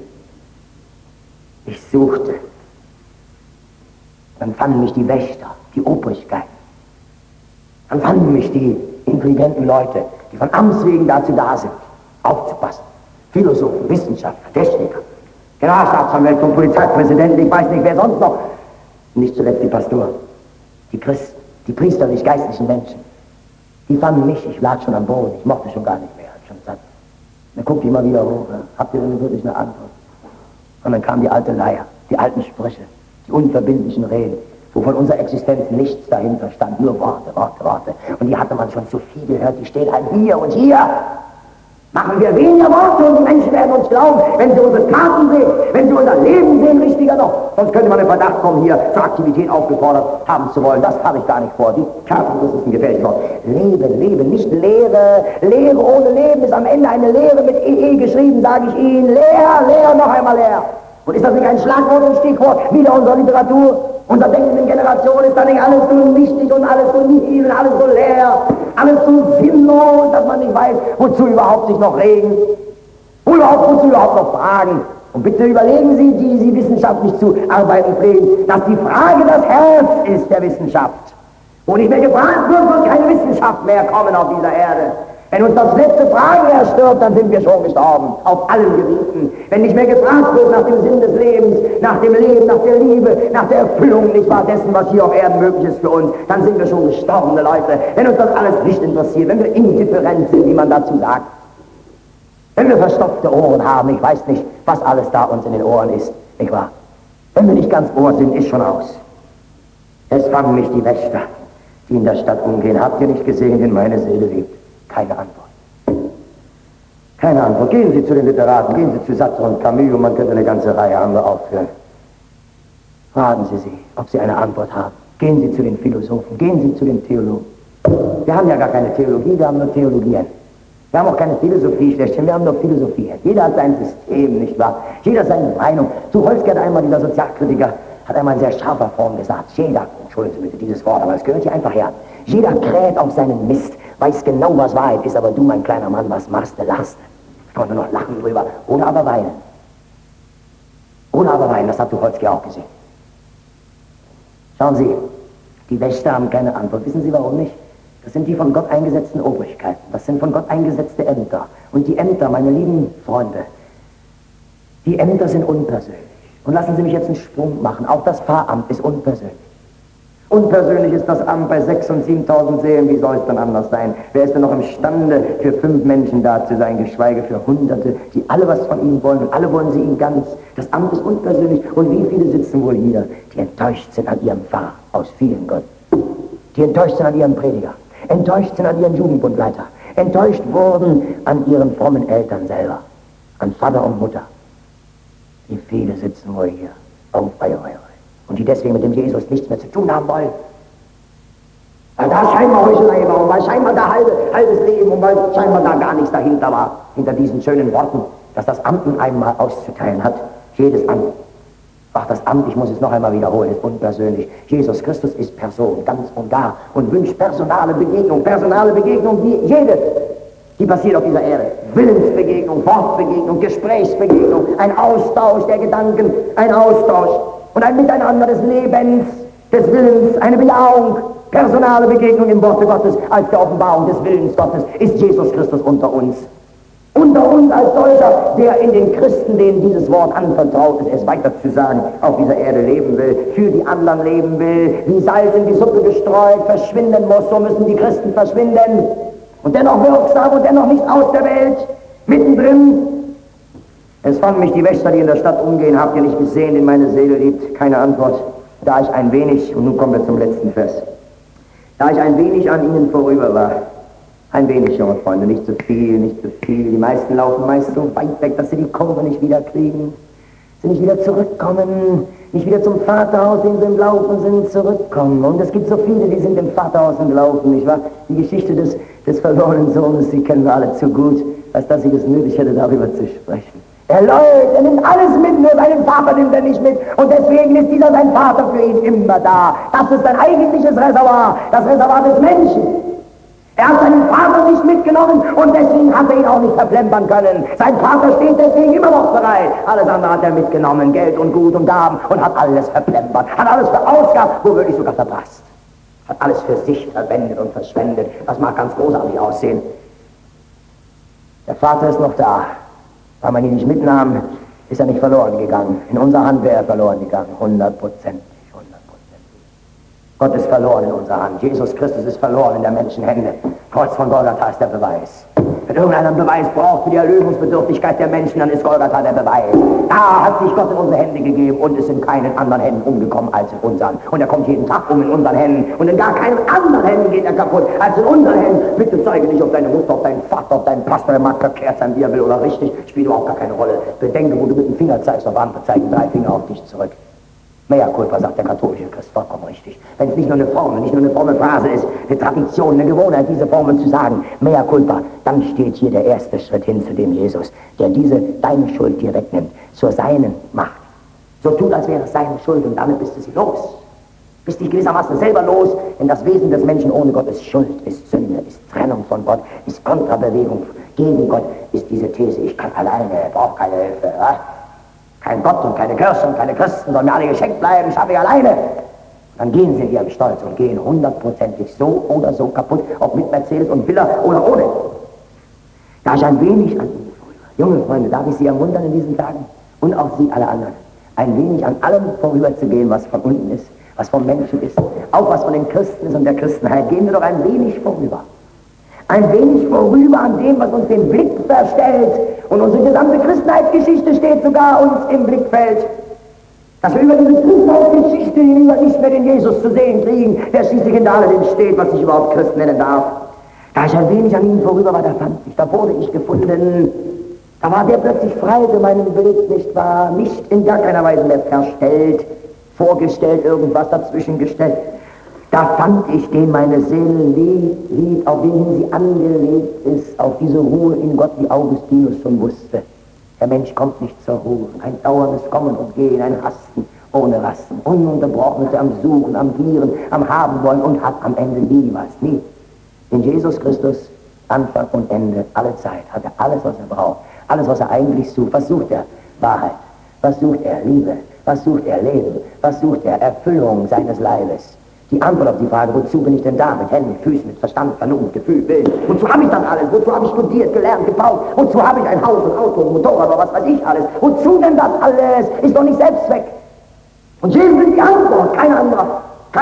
Ich suchte. Dann fanden mich die Wächter, die Obrigkeit. Dann fanden mich die intelligenten Leute, die von Amts wegen dazu da sind, aufzupassen. Philosophen, Wissenschaftler, Techniker, Generalstaatsanwälte und Polizeipräsidenten, ich weiß nicht wer sonst noch. Nicht zuletzt die Pastoren, die Christen, die priesterlich-geistlichen Menschen. Die fanden mich, ich lag schon am Boden, ich mochte schon gar nicht mehr, schon satt. Dann guckte ich immer wieder hoch, habt ihr denn wirklich eine Antwort? Und dann kam die alte Leier, die alten Sprüche, die unverbindlichen Reden, wo von unserer Existenz nichts dahinter stand, nur Worte, Worte, Worte. Und die hatte man schon zu viel gehört, die stehen halt hier und hier. Machen wir weniger Worte und die Menschen werden uns glauben, wenn sie unsere Taten sehen, wenn sie unser Leben sehen, richtiger noch. Sonst könnte man in Verdacht kommen, hier zur Aktivität aufgefordert haben zu wollen. Das habe ich gar nicht vor. Die Taten, das ist ein gefährliches Wort. Leben, Leben, nicht Lehre. Lehre ohne Leben ist am Ende eine Lehre mit E E geschrieben, sage ich Ihnen. Leer, leer, noch einmal leer. Und ist das nicht ein Schlagwort und Stichwort wieder unserer Literatur? Unserer denkenden Generation ist da nicht alles so nichtig und alles so nihil und alles so leer, alles so sinnlos, dass man nicht weiß, wozu überhaupt sich noch regen, wo überhaupt, wozu überhaupt noch fragen. Und bitte überlegen Sie, die Sie wissenschaftlich zu arbeiten pflegen, dass die Frage das Herz ist der Wissenschaft. Wo nicht mehr gefragt wird, wird keine Wissenschaft mehr kommen auf dieser Erde. Wenn uns das letzte Fragenherr stirbt, dann sind wir schon gestorben, auf allen Gebieten. Wenn nicht mehr gefragt wird nach dem Sinn des Lebens, nach dem Leben, nach der Liebe, nach der Erfüllung, nicht wahr, dessen, was hier auf Erden möglich ist für uns, dann sind wir schon gestorbene Leute. Wenn uns das alles nicht interessiert, wenn wir indifferent sind, wie man dazu sagt. Wenn wir verstopfte Ohren haben, ich weiß nicht, was alles da uns in den Ohren ist, nicht wahr? Wenn wir nicht ganz Ohr sind, ist schon aus. Es fangen mich die Wächter, die in der Stadt umgehen. Habt ihr nicht gesehen, den meine Seele liebt? Keine Antwort. Keine Antwort. Gehen Sie zu den Literaten, gehen Sie zu Sartre und Camus und man könnte eine ganze Reihe anderer aufführen. Fragen Sie sie, ob sie eine Antwort haben. Gehen Sie zu den Philosophen, gehen Sie zu den Theologen. Wir haben ja gar keine Theologie, wir haben nur Theologien. Wir haben auch keine Philosophie schlechthin, wir haben nur Philosophie. Jeder hat sein System, nicht wahr? Jeder hat seine Meinung. Tucholsky hat einmal, dieser Sozialkritiker, hat einmal in sehr scharfer Form gesagt, jeder, entschuldigen Sie bitte dieses Wort, aber es gehört hier einfach her, jeder kräht auf seinen Mist, weiß genau, was Wahrheit ist, aber du, mein kleiner Mann, was machst du, lachst du. Ich konnte nur noch lachen drüber, oder aber weinen. Oder aber weinen, das hat Tucholsky auch gesehen. Schauen Sie, die Wächter haben keine Antwort. Wissen Sie, warum nicht? Das sind die von Gott eingesetzten Obrigkeiten. Das sind von Gott eingesetzte Ämter. Und die Ämter, meine lieben Freunde, die Ämter sind unpersönlich. Und lassen Sie mich jetzt einen Sprung machen. Auch das Pfarramt ist unpersönlich. Unpersönlich ist das Amt bei sechs und siebentausend Seelen, wie soll es dann anders sein? Wer ist denn noch imstande, für fünf Menschen da zu sein, geschweige für Hunderte, die alle was von ihm wollen und alle wollen sie ihn ganz. Das Amt ist unpersönlich und wie viele sitzen wohl hier, die enttäuscht sind an ihrem Pfarrer aus vielen Gründen, die enttäuscht sind an ihrem Prediger, enttäuscht sind an ihren Jugendbundleiter, enttäuscht wurden an ihren frommen Eltern selber, an Vater und Mutter. Wie viele sitzen wohl hier? Oh, oi, oi, oi. Und die deswegen mit dem Jesus nichts mehr zu tun haben wollen. Weil da scheinbar Heuchelei war und weil scheinbar da halbe, halbes Leben und weil scheinbar da gar nichts dahinter war, hinter diesen schönen Worten, dass das Amt nun einmal auszuteilen hat. Jedes Amt. Ach, das Amt, ich muss es noch einmal wiederholen, ist unpersönlich. Jesus Christus ist Person, ganz und gar, und wünscht personale Begegnung, personale Begegnung, wie jede, die passiert auf dieser Erde. Willensbegegnung, Wortbegegnung, Gesprächsbegegnung, ein Austausch der Gedanken, ein Austausch und ein Miteinander des Lebens, des Willens, eine Bejahung, personale Begegnung im Worte Gottes, als der Offenbarung des Willens Gottes, ist Jesus Christus unter uns. Unter uns als solcher, der in den Christen, denen dieses Wort anvertraut ist, es weiter zu sagen, auf dieser Erde leben will, für die anderen leben will, wie Salz in die Suppe gestreut, verschwinden muss, so müssen die Christen verschwinden. Und dennoch wirksam und dennoch nicht aus der Welt, mittendrin. Es fangen mich die Wächter, die in der Stadt umgehen, habt ihr nicht gesehen, den meine Seele liebt? Keine Antwort. Da ich ein wenig, und nun kommen wir zum letzten Vers, da ich ein wenig an ihnen vorüber war, ein wenig, junge Freunde, nicht zu viel, nicht zu viel, die meisten laufen meist so weit weg, dass sie die Kurve nicht wieder kriegen, sie nicht wieder zurückkommen, nicht wieder zum Vaterhaus, in dem Laufen sind, zurückkommen. Und es gibt so viele, die sind im Vaterhaus und laufen, nicht wahr? Die Geschichte des, des verlorenen Sohnes, die kennen wir alle zu gut, als dass ich es nötig hätte, darüber zu sprechen. Er läuft, er nimmt alles mit, nur seinen Vater nimmt er nicht mit. Und deswegen ist dieser sein Vater für ihn immer da. Das ist sein eigentliches Reservoir, das Reservoir des Menschen. Er hat seinen Vater nicht mitgenommen und deswegen hat er ihn auch nicht verplempern können. Sein Vater steht deswegen immer noch bereit. Alles andere hat er mitgenommen, Geld und Gut und Gaben, und hat alles verplempert, hat alles verausgabt, womöglich sogar verprasst. Hat alles für sich verwendet und verschwendet. Das mag ganz großartig aussehen. Der Vater ist noch da. Weil man ihn nicht mitnahm, ist er nicht verloren gegangen. In unserer Hand wäre er verloren gegangen, hundertprozentig, hundertprozentig. Gott ist verloren in unserer Hand. Jesus Christus ist verloren in der Menschenhände. Kreuz von Golgatha ist der Beweis. Wenn irgendeiner einen Beweis braucht für die Erlösungsbedürftigkeit der Menschen, dann ist Golgatha der Beweis. Da hat sich Gott in unsere Hände gegeben und ist in keinen anderen Händen umgekommen als in unseren. Und er kommt jeden Tag um in unseren Händen. Und in gar keinen anderen Händen geht er kaputt als in unseren Händen. Bitte zeige nicht auf deine Mutter, auf deinen Vater, auf deinen Pastor, der mag verkehrt sein, wie er will oder richtig. Spielt überhaupt gar keine Rolle. Bedenke, wo du mit dem Finger zeigst, auf andere zeigen drei Finger auf dich zurück. Mea culpa, sagt der katholische Christ, vollkommen richtig. Wenn es nicht nur eine Formel, nicht nur eine fromme Phrase ist, eine Tradition, eine Gewohnheit, diese Formel zu sagen, mea culpa, dann steht hier der erste Schritt hin zu dem Jesus, der diese, deine Schuld direkt nimmt, zur seinen macht. So tut, als wäre es seine Schuld und damit bist du sie los. Bist dich gewissermaßen selber los, denn das Wesen des Menschen ohne Gott ist Schuld, ist Sünde, ist Trennung von Gott, ist Kontrabewegung gegen Gott, ist diese These, ich kann alleine, brauche keine Hilfe. Ja? Kein Gott und keine Kirche und keine Christen, sollen mir alle geschenkt bleiben, schaffe ich alleine. Dann gehen sie in ihrem Stolz und gehen hundertprozentig so oder so kaputt, ob mit Mercedes und Villa oder ohne. Da ich ein wenig an Ihnen vorüber, junge Freunde, darf ich Sie ermuntern in diesen Tagen und auch Sie alle anderen, ein wenig an allem vorüber zu gehen, was von unten ist, was vom Menschen ist, auch was von den Christen ist und der Christenheit. Gehen wir doch ein wenig vorüber. Ein wenig vorüber an dem, was uns den Blick verstellt. Und unsere gesamte Christenheitsgeschichte steht sogar uns im Blickfeld. Dass wir über diese Christenheitsgeschichte hinüber nicht mehr den Jesus zu sehen kriegen, der schließlich in alledem steht, was ich überhaupt Christ nennen darf. Da ich ein wenig an ihm vorüber war, da fand ich, da wurde ich gefunden. Da war der plötzlich frei für meinen Blick, nicht wahr? Nicht in gar keiner Weise mehr verstellt, vorgestellt, irgendwas dazwischen gestellt. Da fand ich, den meine Seele liebt, liebt, auf den sie angelegt ist, auf diese Ruhe in Gott, wie Augustinus schon wusste. Der Mensch kommt nicht zur Ruhe. Ein dauerndes Kommen und Gehen, ein Hasten ohne Rasten, ununterbrochenes am Suchen, am Gieren, am Haben wollen und hat am Ende nie was, nie. In Jesus Christus, Anfang und Ende, alle Zeit, hat er alles, was er braucht, alles, was er eigentlich sucht. Was sucht er? Wahrheit. Was sucht er? Liebe. Was sucht er? Leben. Was sucht er? Erfüllung seines Leibes. Die Antwort auf die Frage, wozu bin ich denn da? Mit Händen, mit Füßen, mit Verstand, Vernunft, Gefühl, Willen. Wozu habe ich das alles? Wozu habe ich studiert, gelernt, gebaut? Wozu habe ich ein Haus und Auto und Motorrad oder was weiß ich alles? Wozu denn das alles? Ist doch nicht Selbstzweck. Und Jesus ist die Antwort, kein anderer. Keiner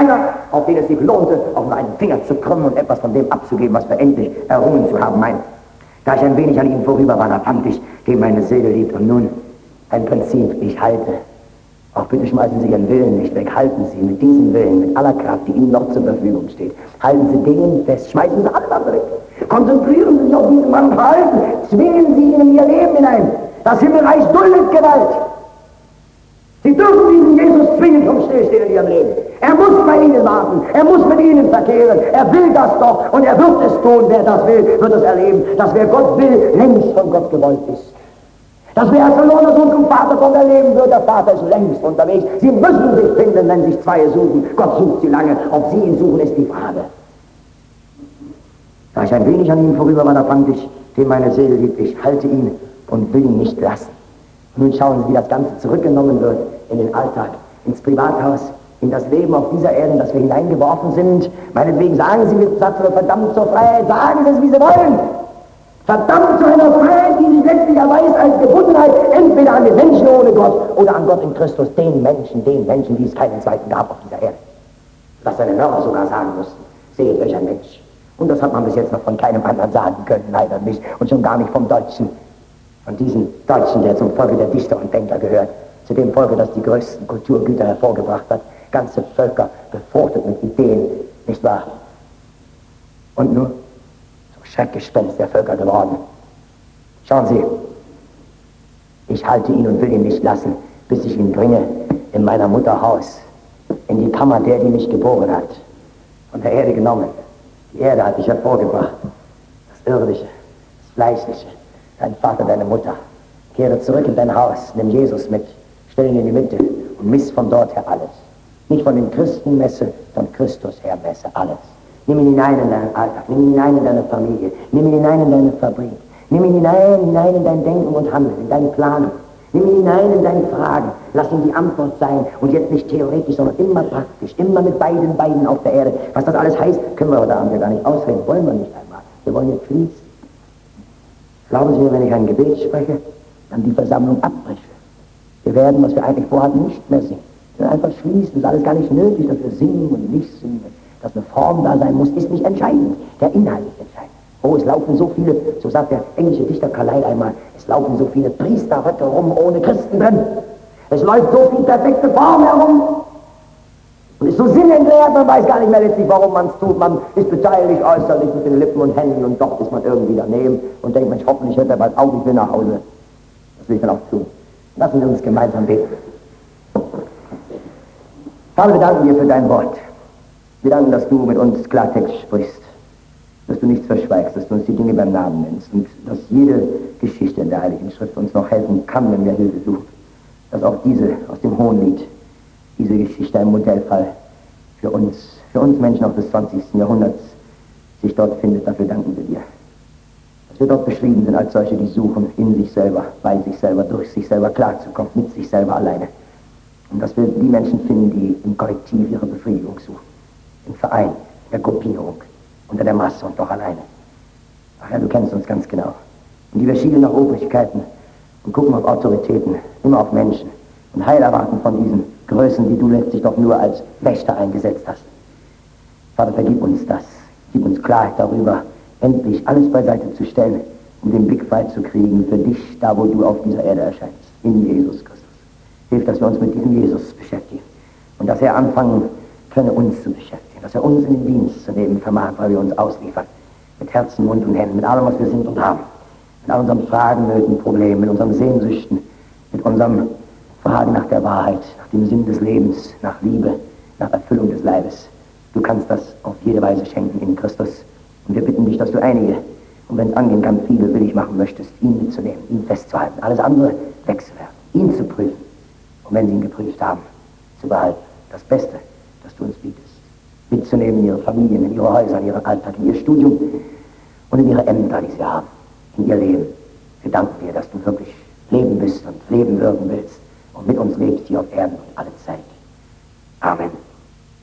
auf den es sich lohnte, auch nur einen Finger zu krümmen und etwas von dem abzugeben, was wir endlich errungen zu haben meinen. Da ich ein wenig an ihnen vorüber war, da fand ich, den meine Seele liebt. Und nun ein Prinzip, ich halte. Auch bitte schmeißen Sie Ihren Willen nicht weg. Halten Sie mit diesem Willen, mit aller Kraft, die Ihnen noch zur Verfügung steht, halten Sie den fest, schmeißen Sie alles andere weg. Konzentrieren Sie sich auf diesen Mann, verhalten, zwingen Sie ihn in Ihr Leben hinein. Das Himmelreich duldet Gewalt. Sie dürfen diesen Jesus zwingen zum Stillstehen in Ihrem Leben. Er muss bei Ihnen warten, er muss mit Ihnen verkehren, er will das doch und er wird es tun. Wer das will, wird es erleben, dass wer Gott will, längst von Gott gewollt ist. Dass wer als verlorener Sohn zum Vater kommt, erleben wird, der Vater ist längst unterwegs. Sie müssen sich finden, wenn sich zwei suchen. Gott sucht sie lange, ob sie ihn suchen, ist die Frage. Da ich ein wenig an ihm vorüber war, da fand ich, den meine Seele liebt, ich halte ihn und will ihn nicht lassen. Nun schauen Sie, wie das Ganze zurückgenommen wird in den Alltag, ins Privathaus, in das Leben auf dieser Erde, in das wir hineingeworfen sind. Meinetwegen sagen Sie mit Satz oder verdammt zur Freiheit, sagen Sie es, wie Sie wollen. Verdammt zu einer Freiheit, die sich letztlich erweist als Gebundenheit, entweder an den Menschen ohne Gott oder an Gott in Christus, den Menschen, den Menschen, die es keinen zweiten gab auf dieser Erde. Was seine Hörer sogar sagen mussten, seht euch ein Mensch. Und das hat man bis jetzt noch von keinem anderen sagen können, leider nicht. Und schon gar nicht vom Deutschen. Von diesem Deutschen, der zum Volke der Dichter und Denker gehört. Zu dem Volke, das die größten Kulturgüter hervorgebracht hat. Ganze Völker befruchtet mit Ideen, nicht wahr? Und nun zum Schreckgespenst der Völker geworden. Schauen Sie, ich halte ihn und will ihn nicht lassen, bis ich ihn bringe in meiner Mutter Haus, in die Kammer der, die mich geboren hat, von der Erde genommen. Die Erde hat dich hervorgebracht, das Irdische, das Fleischliche, dein Vater, deine Mutter. Kehre zurück in dein Haus, nimm Jesus mit, stell ihn in die Mitte und miss von dort her alles. Nicht von den Christen messe, von Christus her messe alles. Nimm ihn hinein in deinen Alltag, nimm ihn hinein in deine Familie, nimm ihn hinein in deine Fabrik, nimm ihn hinein, hinein in dein Denken und Handeln, in deine Planung. Nimm ihn hinein in deine Fragen, lass ihn die Antwort sein und jetzt nicht theoretisch, sondern immer praktisch, immer mit beiden Beinen auf der Erde. Was das alles heißt, können wir heute Abend ja gar nicht ausreden, wollen wir nicht einmal. Wir wollen jetzt fließen. Glauben Sie mir, wenn ich ein Gebet spreche, dann die Versammlung abbreche. Wir werden, was wir eigentlich vorhatten, nicht mehr singen. Wir werden einfach schließen, es ist alles gar nicht nötig, dass wir singen und nicht singen. Dass eine Form da sein muss, ist nicht entscheidend. Der Inhalt ist entscheidend. Oh, es laufen so viele, so sagt der englische Dichter Carlyle einmal, es laufen so viele Priesterröcke rum ohne Christen drin. Es läuft so viel perfekte Form herum. Und ist so sinnentleert, man weiß gar nicht mehr letztlich, warum man es tut. Man ist beteiligt äußerlich mit den Lippen und Händen und doch ist man irgendwie daneben und denkt, Mensch, hoffentlich hört er bald auf, ich will nach Hause. Das will ich dann auch tun. Lassen wir uns gemeinsam beten. Vater, wir danken dir für dein Wort. Wir danken, dass du mit uns Klartext sprichst, dass du nichts verschweigst, dass du uns die Dinge beim Namen nennst und dass jede Geschichte in der Heiligen Schrift uns noch helfen kann, wenn wir Hilfe suchen. Dass auch diese aus dem Hohenlied, diese Geschichte ein Modellfall für uns, für uns Menschen auch des zwanzigsten Jahrhunderts sich dort findet. Dafür danken wir dir. Dass wir dort beschrieben sind als solche, die suchen in sich selber, bei sich selber, durch sich selber klarzukommen, mit sich selber alleine. Und dass wir die Menschen finden, die im Kollektiv ihre Befriedigung suchen. Im Verein, in der Gruppierung, unter der Masse und doch alleine. Ach ja, du kennst uns ganz genau. Und die wir schielen nach Obrigkeiten und gucken auf Autoritäten, immer auf Menschen und Heil erwarten von diesen Größen, die du letztlich doch nur als Wächter eingesetzt hast. Vater, vergib uns das. Gib uns Klarheit darüber, endlich alles beiseite zu stellen, um den Blick frei zu kriegen für dich, da wo du auf dieser Erde erscheinst, in Jesus Christus. Hilf, dass wir uns mit diesem Jesus beschäftigen und dass er anfangen könne, uns zu beschäftigen, dass er uns in den Dienst zu nehmen vermag, weil wir uns ausliefern, mit Herzen, Mund und Händen, mit allem, was wir sind und haben, mit all unseren Fragen, Nöten, Problemen, mit unseren Sehnsüchten, mit unserem Fragen nach der Wahrheit, nach dem Sinn des Lebens, nach Liebe, nach Erfüllung des Leibes. Du kannst das auf jede Weise schenken in Christus. Und wir bitten dich, dass du einige, und wenn es angehen kann, viele willig machen möchtest, ihn mitzunehmen, ihn festzuhalten, alles andere wegzuwerfen, ihn zu prüfen. Und wenn sie ihn geprüft haben, zu behalten. Das Beste, das du uns bietest. Mitzunehmen in ihre Familien, in ihre Häuser, in ihren Alltag, in ihr Studium und in ihre Ämter, die sie haben, in ihr Leben. Wir danken dir, dass du wirklich Leben bist und Leben wirken willst und mit uns lebst hier auf Erden und alle Zeit. Amen.